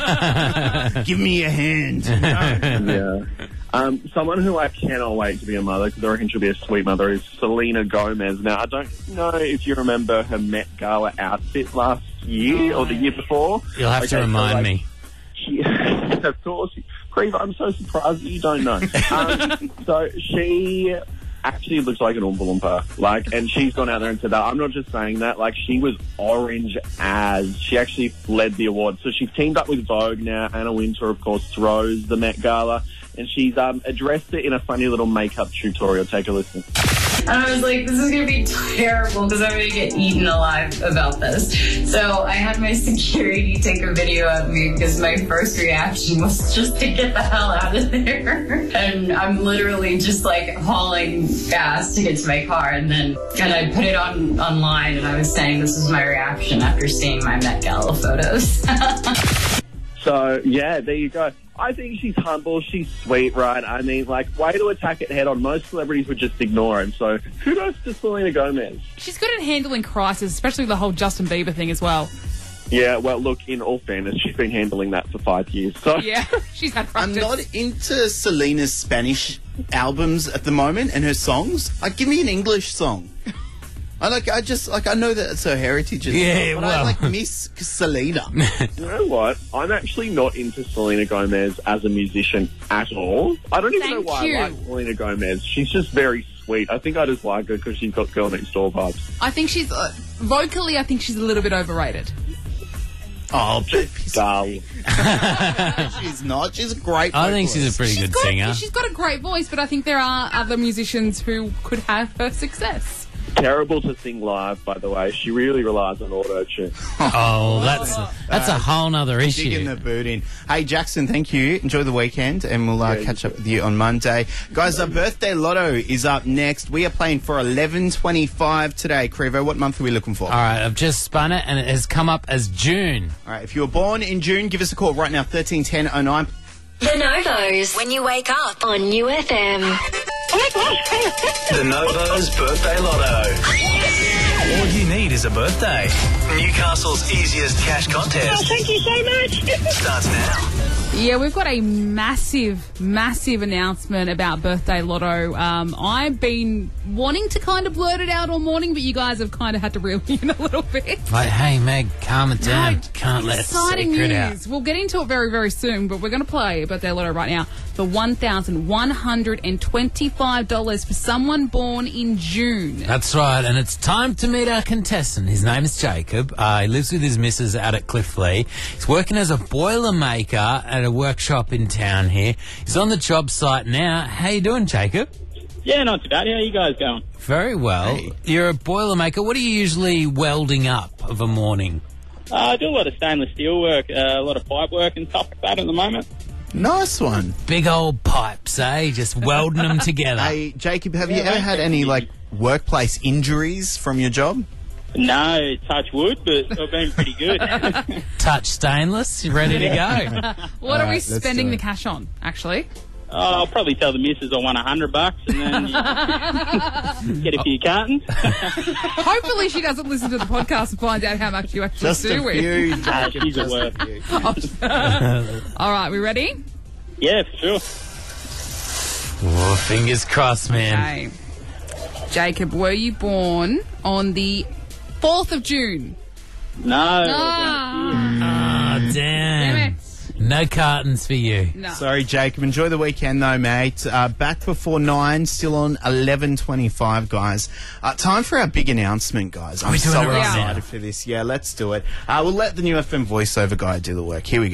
right. Give me a hand. Yeah. Um, someone who I cannot wait to be a mother, because I reckon she'll be a sweet mother, is Selena Gomez. Now, I don't know if you remember her Met Gala outfit last year or the year before. You'll have to Okay, so, remind like, me. She, of course. Creve, I'm so surprised that you don't know. Um, so she actually looks like an Oompa Loompa. Like, and she's gone out there and said that. I'm not just saying that. Like, she was orange as. She actually led the award. So she's teamed up with Vogue now. Anna Wintour, of course, throws the Met Gala. And she's um, addressed it in a funny little makeup tutorial. Take a listen. And I was like, this is going to be terrible because I'm going to get eaten alive about this. So I had my security take a video of me because my first reaction was just to get the hell out of there. And I'm literally just like hauling gas to get to my car. And then and I put it on online and I was saying this is my reaction after seeing my Met Gala photos. So, yeah, there you go. I think she's humble. She's sweet, right? I mean, like, way to attack it head on. Most celebrities would just ignore him. So, kudos to Selena Gomez. She's good at handling crisis, especially the whole Justin Bieber thing as well. Yeah, well, look, in all fairness, she's been handling that for five years. So, Yeah, she's had I'm practice. not into Selena's Spanish albums at the moment and her songs. Like, give me an English song. I like. I just like. I know that it's her heritage, and Yeah, stuff, but I well. like Miss Selena. you know what? I'm actually not into Selena Gomez as a musician at all. I don't even Thank know why you. I like Selena Gomez. She's just very sweet. I think I just like her because she's got Girl Next Door vibes. I think she's, uh, vocally, I think she's a little bit overrated. Oh, but Darling. she's not. She's a great. I think she's a vocalist. pretty She's good got, singer. she's got a great voice, but I think there are other musicians who could have her success. Terrible to sing live, by the way. She really relies on auto-tune. Oh, that's that's a whole nother Digging issue. the boot in. Hey, Jackson, thank you. Enjoy the weekend, and we'll uh, Yeah, catch you up with you on Monday. Guys, our birthday lotto is up next. We are playing for eleven twenty-five today. Crevo, what month are we looking for? All right, I've just spun it, and it has come up as June. All right, if you were born in June, give us a call right now, thirteen ten oh nine. The Novos. When you wake up on New F M. The Novos Birthday Lotto. All you need is a birthday. Newcastle's easiest cash contest. Oh, thank you so much. Starts now. Yeah, we've got a massive, massive announcement about Birthday Lotto. Um, I've been wanting to kind of blurt it out all morning, but you guys have kind of had to reel me in a little bit. Like, hey, Meg, calm it down. No, Can't let the exciting secret news. out. We'll get into it very, very soon, but we're going to play Birthday Lotto right now. for one thousand one hundred twenty-five dollars for someone born in June. That's right, and it's time to meet our contestant. His name is Jacob. Uh, he lives with his missus out at Cliffley. He's working as a boiler maker at a workshop in town here. He's on the job site now. How you doing, Jacob? Yeah, not too bad. How are you guys going? Very well. Hey. You're a boiler maker. What are you usually welding up of a morning? Uh, I do a lot of stainless steel work, uh, a lot of pipe work and stuff like that at the moment. Nice one. Big old pipes, eh? Just welding them together. Hey, Jacob, have Yeah, you ever mate. had any, like, workplace injuries from your job? No, touch wood, but I've been pretty good. Touch stainless. You ready to go? What All are right, we let's spending do the it. cash on, actually? Oh, I'll probably tell the missus I won a hundred bucks and then you get a few cartons. Hopefully she doesn't listen to the podcast and find out how much you actually Just do a with. few, Ah, Jacob. she's a just a work. few. All right, we ready? Yeah, for sure. Oh, fingers crossed, man. Okay. Jacob, were you born on the fourth of June? No. Ah. Oh, damn. Damn it. No cartons for you. No. Sorry, Jacob. Enjoy the weekend, though, mate. Uh, back before nine, still on eleven twenty-five, guys. Uh, time for our big announcement, guys. I'm we doing so it right excited now? for this. Yeah, let's do it. Uh, we'll let the new F M voiceover guy do the work. Here we go.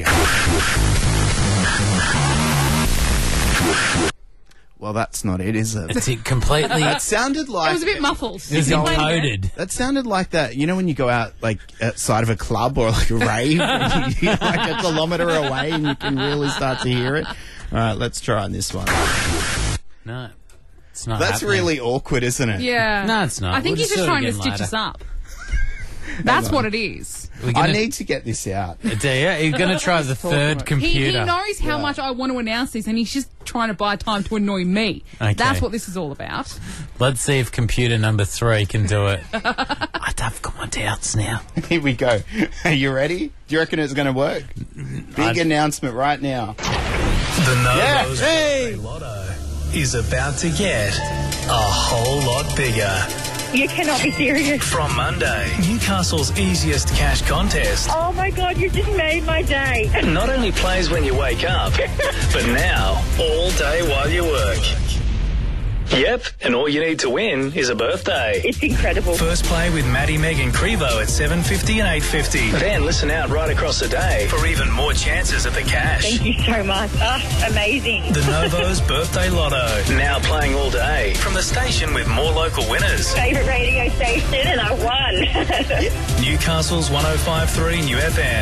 Well, that's not it, is it? It's it completely. That sounded like It was a bit muffled. It was encoded. That sounded like that. You know when you go out like outside of a club or like a rave, and you're like a kilometre away, and you can really start to hear it. All right, let's try on this one. No, it's not. That's happening. really awkward, isn't it? Yeah. No, it's not. I think We'll he's just just do it trying to again stitch later. us up. That's on. what it is. We're I gonna, need to get this out. Do you? You're going to try the third about- He, computer. he knows how much I want to announce this, and he's just trying to buy time to annoy me. Okay. That's what this is all about. Let's see if computer number three can do it. I've got my doubts now. Here we go. Are you ready? Do you reckon it's going to work? Big I'd- announcement right now. The Novo's Hey! Birthday Lotto is about to get a whole lot bigger. You cannot be serious. From Monday, Newcastle's easiest cash contest Oh my God, you just made my day. not only plays when you wake up, but now all day while you work. Yep, and all you need to win is a birthday. It's incredible. First play with Maddie, Meg and Crevo at seven fifty and eight fifty. Then listen out right across the day for even more chances at the cash. Thank you so much. Ah, amazing. The Novo's Birthday Lotto, now playing all day from the station with more local winners. Favourite radio station, and I won. Newcastle's one oh five point three New F M.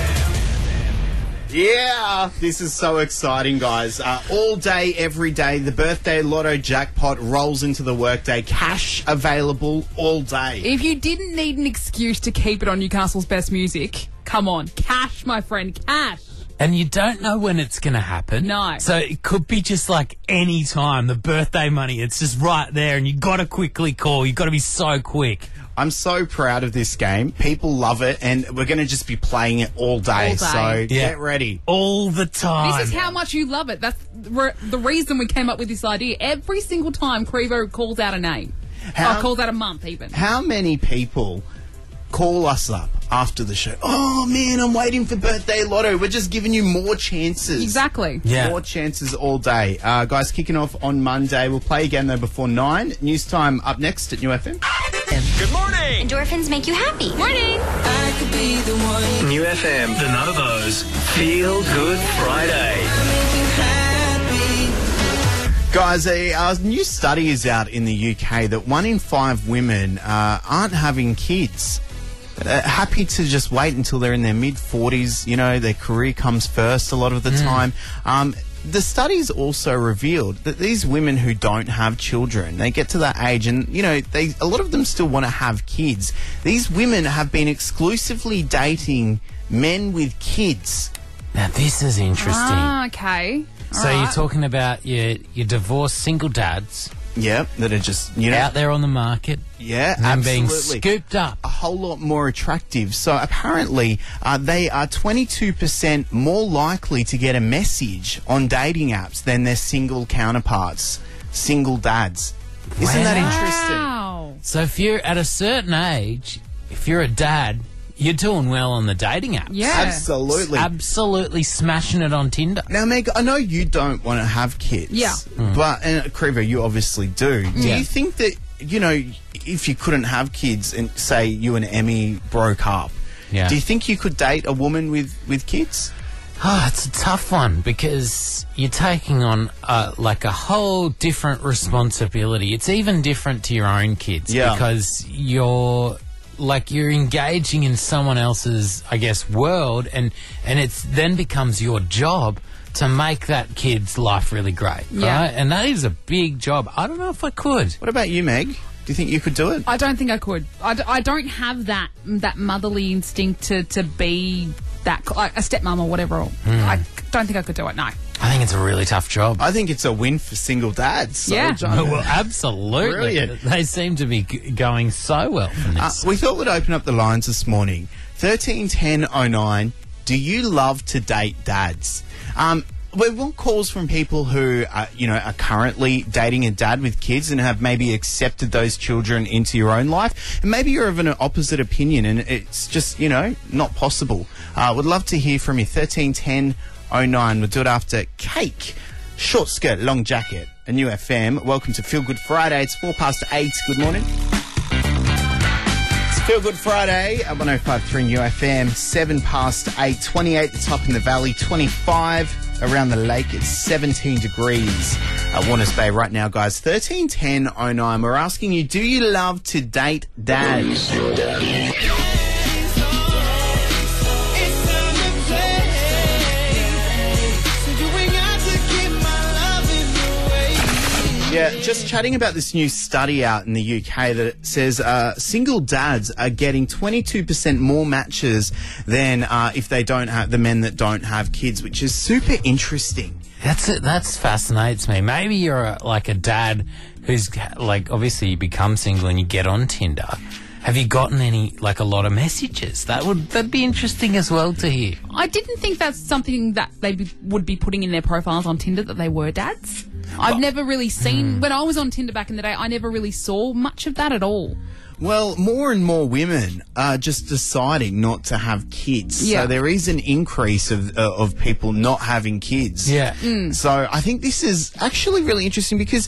Yeah, this is so exciting, guys. Uh, all day, every day, the birthday lotto jackpot rolls into the workday. Cash available all day. If you didn't need an excuse to keep it on Newcastle's best music, come on. Cash, my friend, cash. And you don't know when it's going to happen. No. So it could be just like any time, the birthday money, it's just right there and you got to quickly call. you got to be so quick. I'm so proud of this game. People love it, and we're going to just be playing it all day. All day. So Yeah. get ready. All the time. This is how much you love it. That's re- the reason we came up with this idea. Every single time Crevo calls out a name, How- or calls out a month even. How many people call us up after the show? Oh, man, I'm waiting for birthday lotto. We're just giving you more chances. Exactly. Yeah. More chances all day. Uh, guys, kicking off on Monday. We'll play again, though, before nine. News time up next at New F M. Good morning! Endorphins make you happy. Morning. New F M, the Novo's Feel Good Friday. Guys, a, a new study is out in the U K that one in five women uh, aren't having kids. Uh, happy to just wait until they're in their mid forties. You know, their career comes first a lot of the time. Um, the studies also revealed that these women who don't have children, they get to that age and, you know, they a lot of them still want to have kids. These women have been exclusively dating men with kids. Now, this is interesting. Ah, okay. All so you're right. talking about your, your divorced single dads Yeah, that are just, you know, out there on the market. yeah, and being absolutely. scooped up. A whole lot more attractive. So apparently, uh, they are twenty-two percent more likely to get a message on dating apps than their single counterparts, single dads. Isn't that interesting? Wow. So if you're at a certain age, if you're a dad, you're doing well on the dating apps. Yeah. Absolutely. Absolutely smashing it on Tinder. Now, Meg, I know you don't want to have kids. Yeah. Mm. But, and Crevo, you obviously do. Do Yeah. you think that, you know, if you couldn't have kids and, say, you and Emmy broke up, Yeah. do you think you could date a woman with, with kids? Oh, it's a tough one because you're taking on uh, like a whole different responsibility. It's even different to your own kids Yeah. because you're like you're engaging in someone else's, I guess, world, and and it's then becomes your job to make that kid's life really great, Yeah. right? And that is a big job. I don't know if I could. What about you, Meg? Do you think you could do it? I don't think I could. I, d- I don't have that that motherly instinct to, to be that like a stepmom or whatever. I don't think I could do it. No. I think it's a really tough job. I think it's a win for single dads. So, Yeah. John- Oh, well, absolutely. Brilliant. They seem to be g- going so well from Uh, this. we thought we'd open up the lines this morning. thirteen ten oh nine. Do you love to date dads? Um, we want calls from people who, are, you know, are currently dating a dad with kids and have maybe accepted those children into your own life. And maybe you're of an opposite opinion and it's just, you know, not possible. Uh, would love to hear from you. thirteen ten oh nine. We'll do it after Cake. Short skirt, long jacket. A new F M. Welcome to Feel Good Friday. It's four past eight. Good morning. It's Feel Good Friday at one oh five point three New F M. Seven past eight. twenty-eight the top in the valley. twenty-five around the lake. It's seventeen degrees at Warners Bay right now, guys. thirteen ten oh nine. We're asking you, do you love to date dads? Yeah, just chatting about this new study out in the U K that says uh, single dads are getting twenty-two percent more matches than uh, if they don't have the men that don't have kids, which is super interesting. That's it. That's fascinates me. Maybe you're a, like a dad who's like, obviously you become single and you get on Tinder. Have you gotten any, like a lot of messages? That would that'd be interesting as well to hear. I didn't think that's something that they be, would be putting in their profiles on Tinder, that they were dads. I've never really seen, when I was on Tinder back in the day, I never really saw much of that at all. Well, more and more women are just deciding not to have kids. Yeah. So there is an increase of uh, of people not having kids. Yeah. Mm. So I think this is actually really interesting because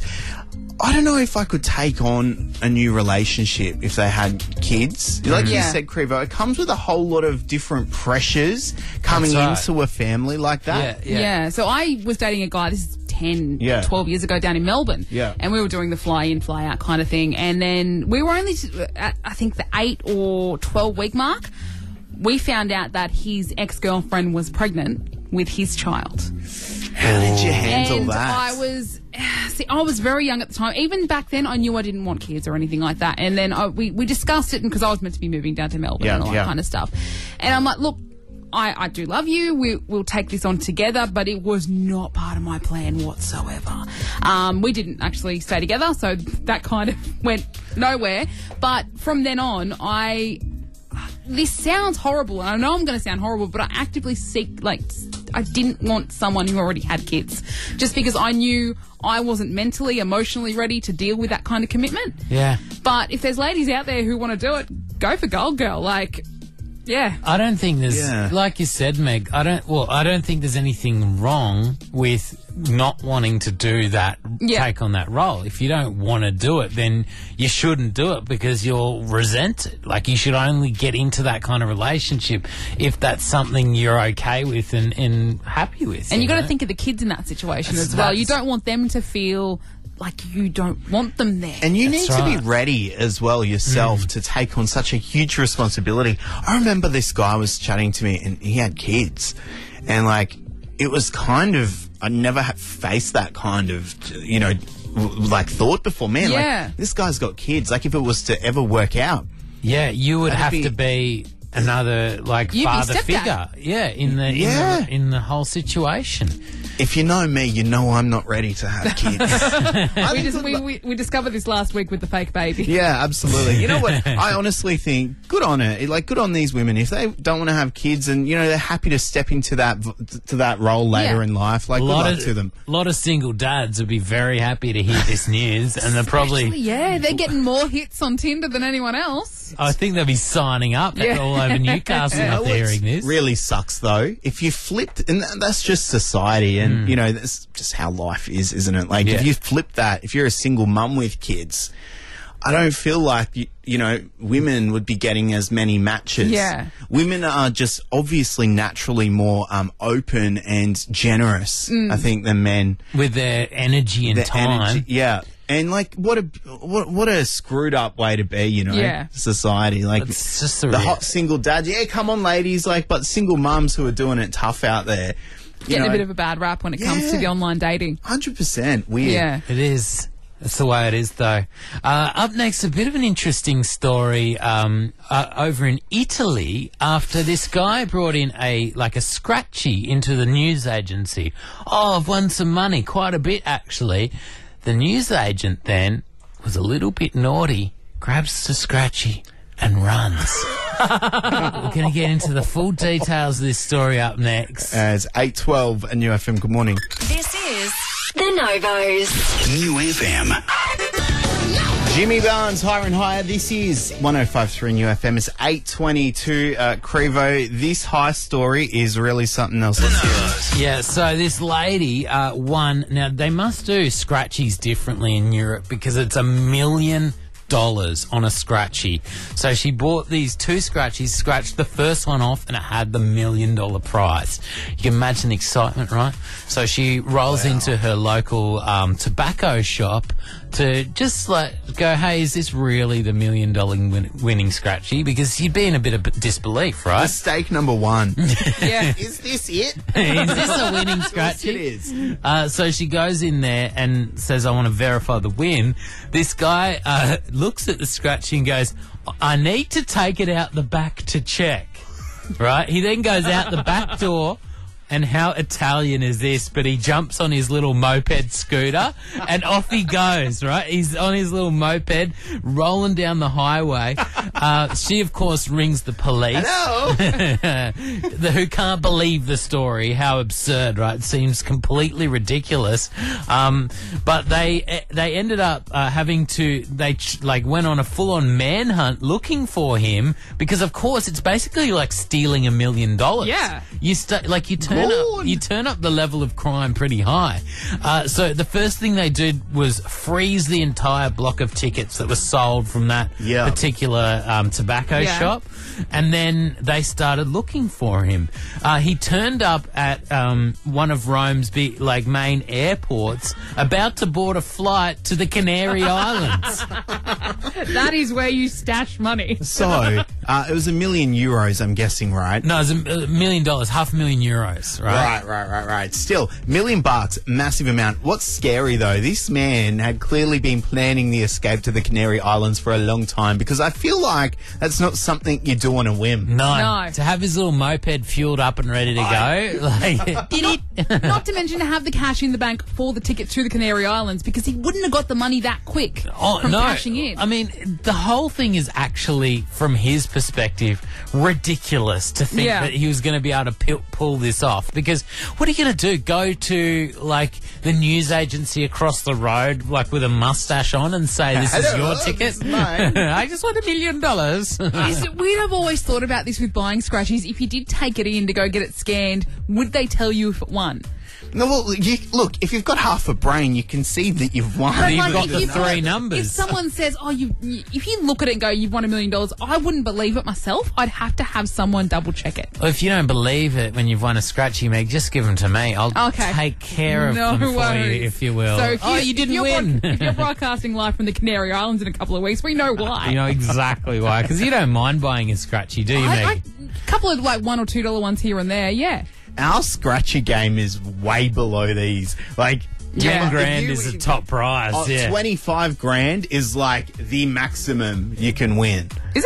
I don't know if I could take on a new relationship if they had kids. Like Yeah. you said, Crevo, it comes with a whole lot of different pressures coming That's right. into a family like that. Yeah, Yeah. So I was dating a guy, this is ten, Yeah. twelve years ago down in Melbourne. Yeah. And we were doing the fly in, fly out kind of thing. And then we were only at, I think, the eight or twelve week mark. We found out that his ex-girlfriend was pregnant with his child. How did you handle and that? I was, see, I was very young at the time. Even back then, I knew I didn't want kids or anything like that. And then I, we, we discussed it because I was meant to be moving down to Melbourne Yeah, and all yeah. that kind of stuff. And I'm like, look, I, I do love you. We, we'll take this on together, but it was not part of my plan whatsoever. Um, we didn't actually stay together, so that kind of went nowhere. But from then on, I... This sounds horrible, and I know I'm going to sound horrible, but I actively seek, like, I didn't want someone who already had kids, just because I knew I wasn't mentally, emotionally ready to deal with that kind of commitment. Yeah. But if there's ladies out there who want to do it, go for gold, girl. Like, yeah. I don't think there's, Yeah. like you said, Meg, I don't, well, I don't think there's anything wrong with not wanting to do that, Yeah. take on that role. If you don't want to do it, then you shouldn't do it because you'll resent it. Like, you should only get into that kind of relationship if that's something you're okay with and, and happy with. And you got to know? think of the kids in that situation That's- as well. You that's- don't want them to feel like you don't want them there. And you That's need to right. be ready as well yourself to take on such a huge responsibility. I remember this guy was chatting to me and he had kids. And, like, it was kind of, I never had faced that kind of, you know, w- like thought before. Man, Yeah. like, this guy's got kids. Like, if it was to ever work out. Yeah, you would That'd have be- to be another like You'd be father stepdad. figure. Yeah, in the, Yeah. in the in the whole situation. If you know me, you know I'm not ready to have kids. we, just, we, we, we discovered this last week with the fake baby. Yeah, absolutely. You know what? I honestly think good on it. Like, good on these women. If they don't want to have kids and, you know, they're happy to step into that to that role later Yeah. in life, like, A good lot luck of, to them. A lot of single dads would be very happy to hear this news, and they're probably. Yeah, they're getting more hits on Tinder than anyone else. I think they'll be signing up Yeah. all over Newcastle You know after what hearing this. really sucks, though? If you flipped, and th- that's just society, and, Mm. you know, that's just how life is, isn't it? Like, Yeah. if you flip that, if you're a single mum with kids, I don't feel like, you, you know, women would be getting as many matches. Yeah. Women are just obviously naturally more um, open and generous, Mm. I think, than men. With their energy and Their time. energy- yeah. And, like, what a what, what a screwed up way to be, you know, Yeah. society. Like, It's just a the real- hot single dad. Yeah, come on, ladies. Like, but single mums who are doing it tough out there. You Getting know, a bit of a bad rap when it comes Yeah. to the online dating. one hundred percent weird. Yeah. It is. That's the way it is, though. Uh, up next, a bit of an interesting story um, uh, over in Italy after this guy brought in a like a scratchy into the news agency. Oh, I've won some money, quite a bit actually. The news agent then was a little bit naughty, grabs the scratchy and runs. We're going to get into the full details of this story up next. Uh, it's eight twelve and New F M. Good morning. This is The Novos. New F M. Jimmy Barnes, higher and higher. This is one oh five point three New F M. It's eight twenty-two. Uh, Crevo, this high story is really something else. Let's hear it. Yeah, so this lady uh, won. Now, they must do scratchies differently in Europe because it's a million dollars on a scratchy. So she bought these two scratchies, scratched the first one off, and it had the million dollar prize. You can imagine the excitement, right? So she rolls into her local um, tobacco shop to just like go, hey, is this really the million dollar win- winning scratchy? Because you'd be in a bit of disbelief, right? Mistake number one. Yeah. Is this it? Is this a winning scratchy? It is. Uh, so she goes in there and says, I want to verify the win. This guy uh, looks at the scratchy and goes, I need to take it out the back to check. Right? He then goes out the back door. And how Italian is this? But he jumps on his little moped scooter and off he goes, right? He's on his little moped rolling down the highway. Uh, she, of course, rings the police. Hello? the, who can't believe the story. How absurd, right? It seems completely ridiculous. Um, but they they ended up uh, having to, they ch- like went on a full-on manhunt looking for him because, of course, it's basically like stealing a million dollars. Yeah. You st- like you turn up, you turn up the level of crime pretty high. Uh, so the first thing they did was freeze the entire block of tickets that was sold from that Yeah. particular um, tobacco Yeah. shop, and then they started looking for him. Uh, he turned up at um, one of Rome's big, like main airports, about to board a flight to the Canary Islands. That is where you stash money. So, uh, it was a million euros, I'm guessing, right? No, it's a a million dollars, half a million euros, right? Right, right, right, right. Still, million bucks, massive amount. What's scary though, this man had clearly been planning the escape to the Canary Islands for a long time because I feel like that's not something you do on a whim. No. No. To have his little moped fueled up and ready to go, like, did it? Not to mention to have the cash in the bank for the ticket to the Canary Islands because he wouldn't have got the money that quick Oh, from no. cashing in. I mean, the whole thing is actually, from his perspective, ridiculous to think Yeah. that he was going to be able to pi- pull this off. Because what are you going to do? Go to, like, the news agency across the road, like, with a mustache on and say, this is Hello, your this ticket? is mine. I just want a million dollars. Is it- we have always thought about this with buying scratchies. If you did take it in to go get it scanned, would they tell you if it won? No, well, you, look, if you've got half a brain, you can see that you've won. But You've like, got if the you've three If numbers. someone says, "Oh, you," you if you look at it and go, "You've won a million dollars," I wouldn't believe it myself. I'd have to have someone double check it. Well, if you don't believe it when you've won a scratchy, Meg, just give them to me. I'll Okay. take care of No them for worries. you, if you will. So if oh, you if didn't you're win. broad- if you're broadcasting live from the Canary Islands in a couple of weeks, we know why. You know exactly why. Because you don't mind buying a scratchy, do you, I, Meg? I, a couple of like one or two dollar ones here and there, yeah. Our scratchy game is way below these. Like, Ten Yeah. grand If you- is the top prize. oh, yeah. twenty-five grand is like the maximum you can win. Is it?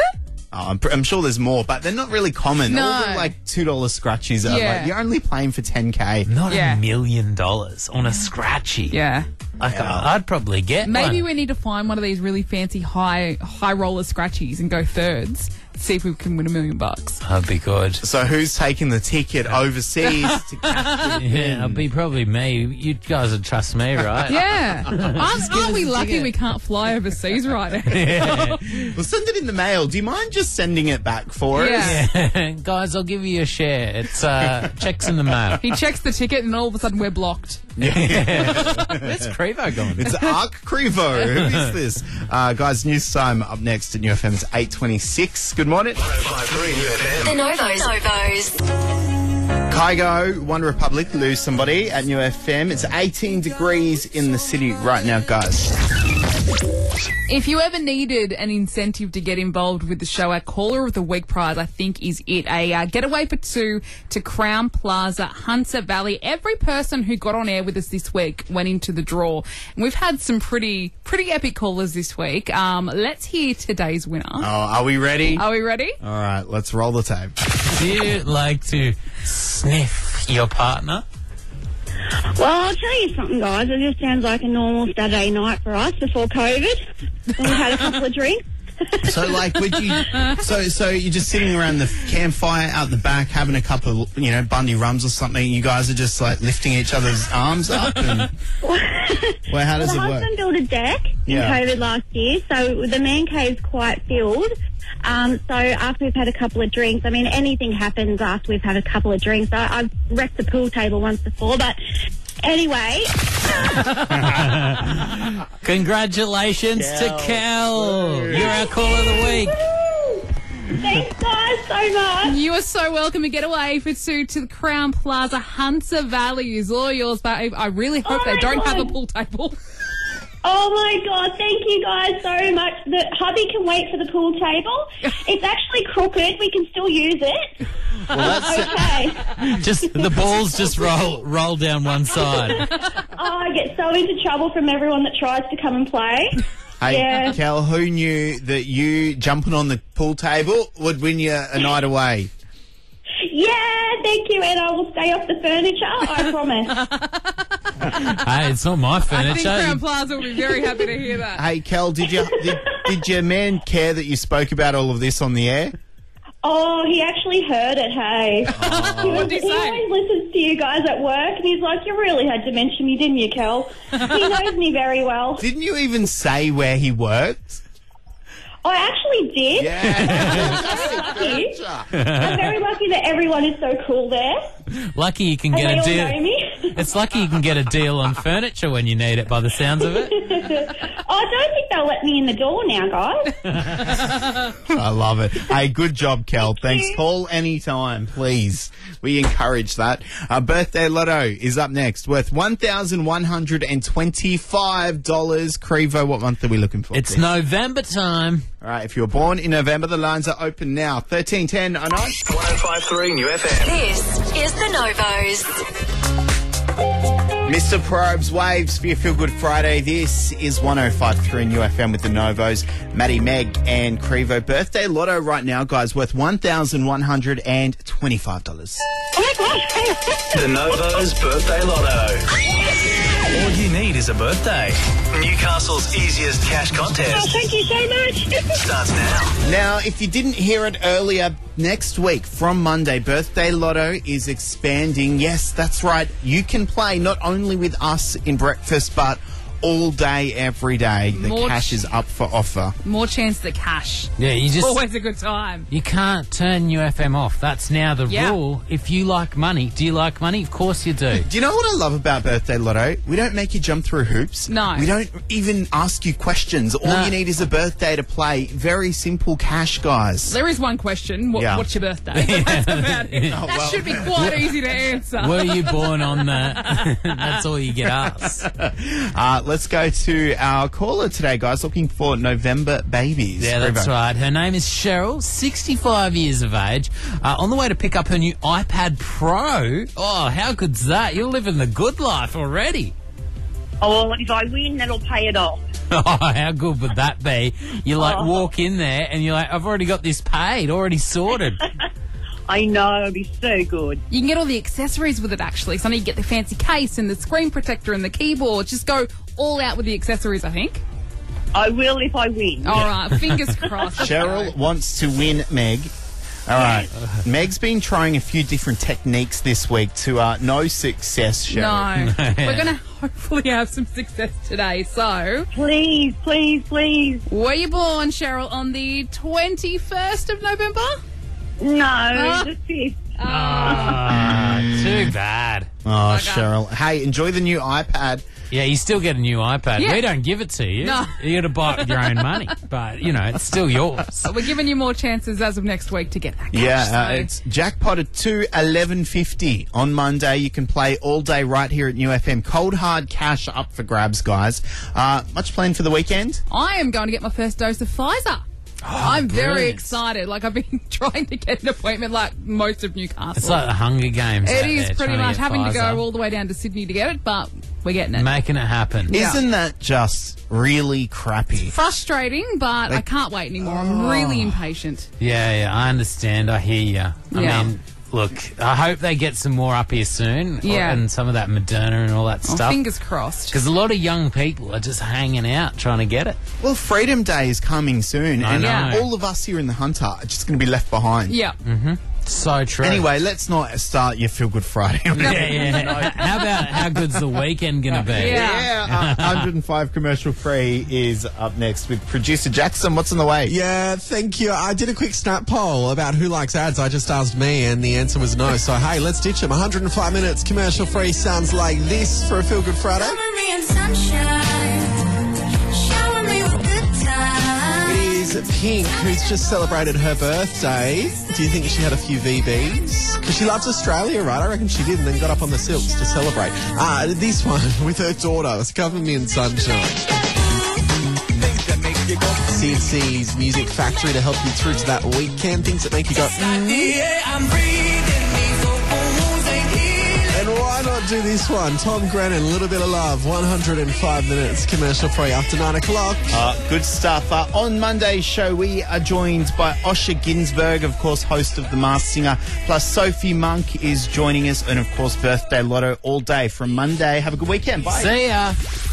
Oh, I'm, pr- I'm sure there's more, but they're not really common. No. All the, like two dollar scratchies are Yeah. like, you're only playing for ten K. Not Yeah. a million dollars on a scratchy. Yeah. Like, I'd probably get Maybe one. we need to find one of these really fancy high high roller scratchies and go thirds. See if we can win a million bucks. That'd be good. So who's taking the ticket overseas to catch the Yeah, it'd be probably me. You guys would trust me, right? Yeah. Aren't, give aren't us we a lucky ticket. we can't fly overseas right now? Yeah. We'll send it in the mail. Do you mind just sending it back for us? Yeah. Yeah. Guys, I'll give you a share. It's uh, checks in the mail. He checks the ticket and all of a sudden we're blocked. Where's Crevo gone? It's Arc Crevo. Who is this? Uh, guys, news time up next at New F M. It's eight twenty-six. Good morning. one oh five three New F The M. Novos. Novos. Kygo, One Republic, lose somebody at New F M. It's eighteen degrees in the city right now, guys. If you ever needed an incentive to get involved with the show, our Caller of the Week prize, I think, is it. A uh, getaway for two to Crown Plaza, Hunter Valley. Every person who got on air with us this week went into the draw. And we've had some pretty pretty epic callers this week. Um, let's hear today's winner. Oh, are we ready? Are we ready? All right, let's roll the tape. Do you like to sniff your partner? Well, I'll tell you something, guys. It just sounds like a normal Saturday night for us before COVID. When we had a couple of drinks. So, like, would you? So, so you're just sitting around the campfire out the back, having a couple of, you know, Bundy rums or something. You guys are just like lifting each other's arms up. And, well, how does well, it my work? husband built a deck Yeah. in COVID last year, so the man cave's quite filled. Um, so after we've had a couple of drinks, I mean, anything happens after we've had a couple of drinks. I, I've wrecked the pool table once before, but anyway. Congratulations Kel. to Kel. You're our Call of the Week. Thanks, guys, so much. You are so welcome to get away for two to the Crown Plaza. Hunter Valley is all yours, but I, I really hope Oh they my don't have a God. pool table. Oh my God, thank you guys so much. The hubby can wait for the pool table. It's actually crooked. We can still use it. Well, that's Okay. Just the balls just roll roll down one side. Oh, I get so into trouble from everyone that tries to come and play. Hey, Yeah. Kel, who knew that you jumping on the pool table would win you a night away? Yeah, thank you, and I will stay off the furniture, I promise. Hey, it's not my I think furniture. Crown Plaza will be very happy to hear that. Hey, Kel, did you did, did your man care that you spoke about all of this on the air? Oh, he actually heard it, hey. He, was, What'd he he say? always listens to you guys at work, and he's like, you really had to mention me, didn't you, Kel? He knows me very well. Didn't you even say where he worked? I actually did. Yeah. I'm very lucky. I'm very lucky that everyone is so cool there. Lucky you can And get they a all know deal. me. It's lucky you can get a deal on furniture when you need it, by the sounds of it. I don't think they'll let me in the door now, guys. I love it. Hey, good job, Kel. Thank Thanks. you. Call anytime, please. We encourage that. Our birthday lotto is up next, worth one thousand one hundred twenty-five dollars. Crevo, what month are we looking for? It's please? November time. All right, if you were born in November, the lines are open now. thirteen ten oh nine. one oh five three New F M. This is the Novos. Mister Probes Waves for your Feel Good Friday. This is one oh five three New F M with the Novos, Maddie, Meg and Crevo. Birthday lotto right now, guys, worth one thousand one hundred twenty-five dollars. The Novos Birthday Lotto. All you need is a birthday. Newcastle's easiest cash Oh, contest thank you so much. starts now. Now, if you didn't hear it earlier, next week from Monday, Birthday Lotto is expanding. Yes, that's right. You can play not only with us in breakfast, but all day, every day. The More cash is up for offer. More chance at cash. Yeah, you just Always a good time. you can't turn New F M off. That's now the Yeah. rule. If you like money, do you like money? Of course you do. Do you know what I love about Birthday Lotto? We don't make you jump through hoops. No. We don't even ask you questions. All No. you need is a birthday to play. Very simple cash, guys. There is one question. What, Yeah. What's your birthday? That's about it. Oh, that well. should be quite easy to answer. Were you born on that? That's all you get asked. Uh, let's go to our caller today, guys, looking for November babies. Yeah, that's Crevo. right. Her name is Cheryl, sixty-five years of age, uh, on the way to pick up her new iPad Pro. Oh, how good's that? You're living the good life already. Oh, well, if I win, that'll pay it off. Oh, how good would that be? You like Oh. walk in there and you're like, I've already got this paid, already sorted. I know, it'd be so good. You can get all the accessories with it, actually. So now you get the fancy case and the screen protector and the keyboard. Just go all out with the accessories, I think. I will if I win. All right, fingers crossed. Let's Cheryl go. wants to win, Meg. All right. Meg's been trying a few different techniques this week to uh, no success, Cheryl. No. We're going to hopefully have some success today. So, Please, please, please. were you born, Cheryl, on the twenty-first of November? No, Ah. the fifth. Ah, too bad. Oh, Cheryl. Hey, enjoy the new iPad. Yeah, you still get a new iPad. Yeah. We don't give it to you. No. You got to buy it with your own money. But, you know, it's still yours. We're giving you more chances as of next week to get that cash. Yeah, uh, so- it's jackpot at two eleven fifty on Monday. You can play all day right here at New F M. Cold hard cash up for grabs, guys. Uh, much planned for the weekend? I am going to get my first dose of Pfizer. I'm very brilliant. excited. Like, I've been trying to get an appointment like most of Newcastle. It's like the Hunger Games. It out is there, pretty trying much get having to Pfizer. go all the way down to Sydney to get it, but we're getting it. Making it happen. Yeah. Isn't that just really crappy? Frustrating, but I can't wait anymore. I'm really impatient. Yeah, yeah, I understand. I hear you. I Yeah. mean, look, I hope they get some more up here soon. Yeah. And some of that Moderna and all that Oh, stuff. fingers crossed. Because a lot of young people are just hanging out trying to get it. Well, Freedom Day is coming soon, I and know. all of us here in the Hunter are just going to be left behind. Yeah. Mm-hmm. So true. Anyway, let's not start your Feel Good Friday. Yeah, yeah. How about how good's the weekend going to be? Yeah. Yeah, uh, one hundred five commercial free is up next with producer Jackson. What's on the way? Yeah, thank you. I did a quick snap poll about who likes ads. I just asked me, and the answer was no. So, hey, let's ditch them. one hundred five minutes commercial free sounds like this for a Feel Good Friday. It is Pink, who's just celebrated her birthday. Do you think she had a few V Bs? Because she loves Australia, right? I reckon she did, and then got up on the silks to celebrate. Uh, this one with her daughter, it's Cover Me in Sunshine. C and C's Music Factory to help you through to that weekend. Things that make you go, mm. And why not do this one? Tom Grennan, A Little Bit of Love, one hundred five minutes commercial free after nine o'clock. Uh, good stuff. Uh, on Monday's show, we are joined by Osher Ginsberg, of course, host of The Masked Singer, plus Sophie Monk is joining us, and, of course, Birthday Lotto all day from Monday. Have a good weekend. Bye. See ya.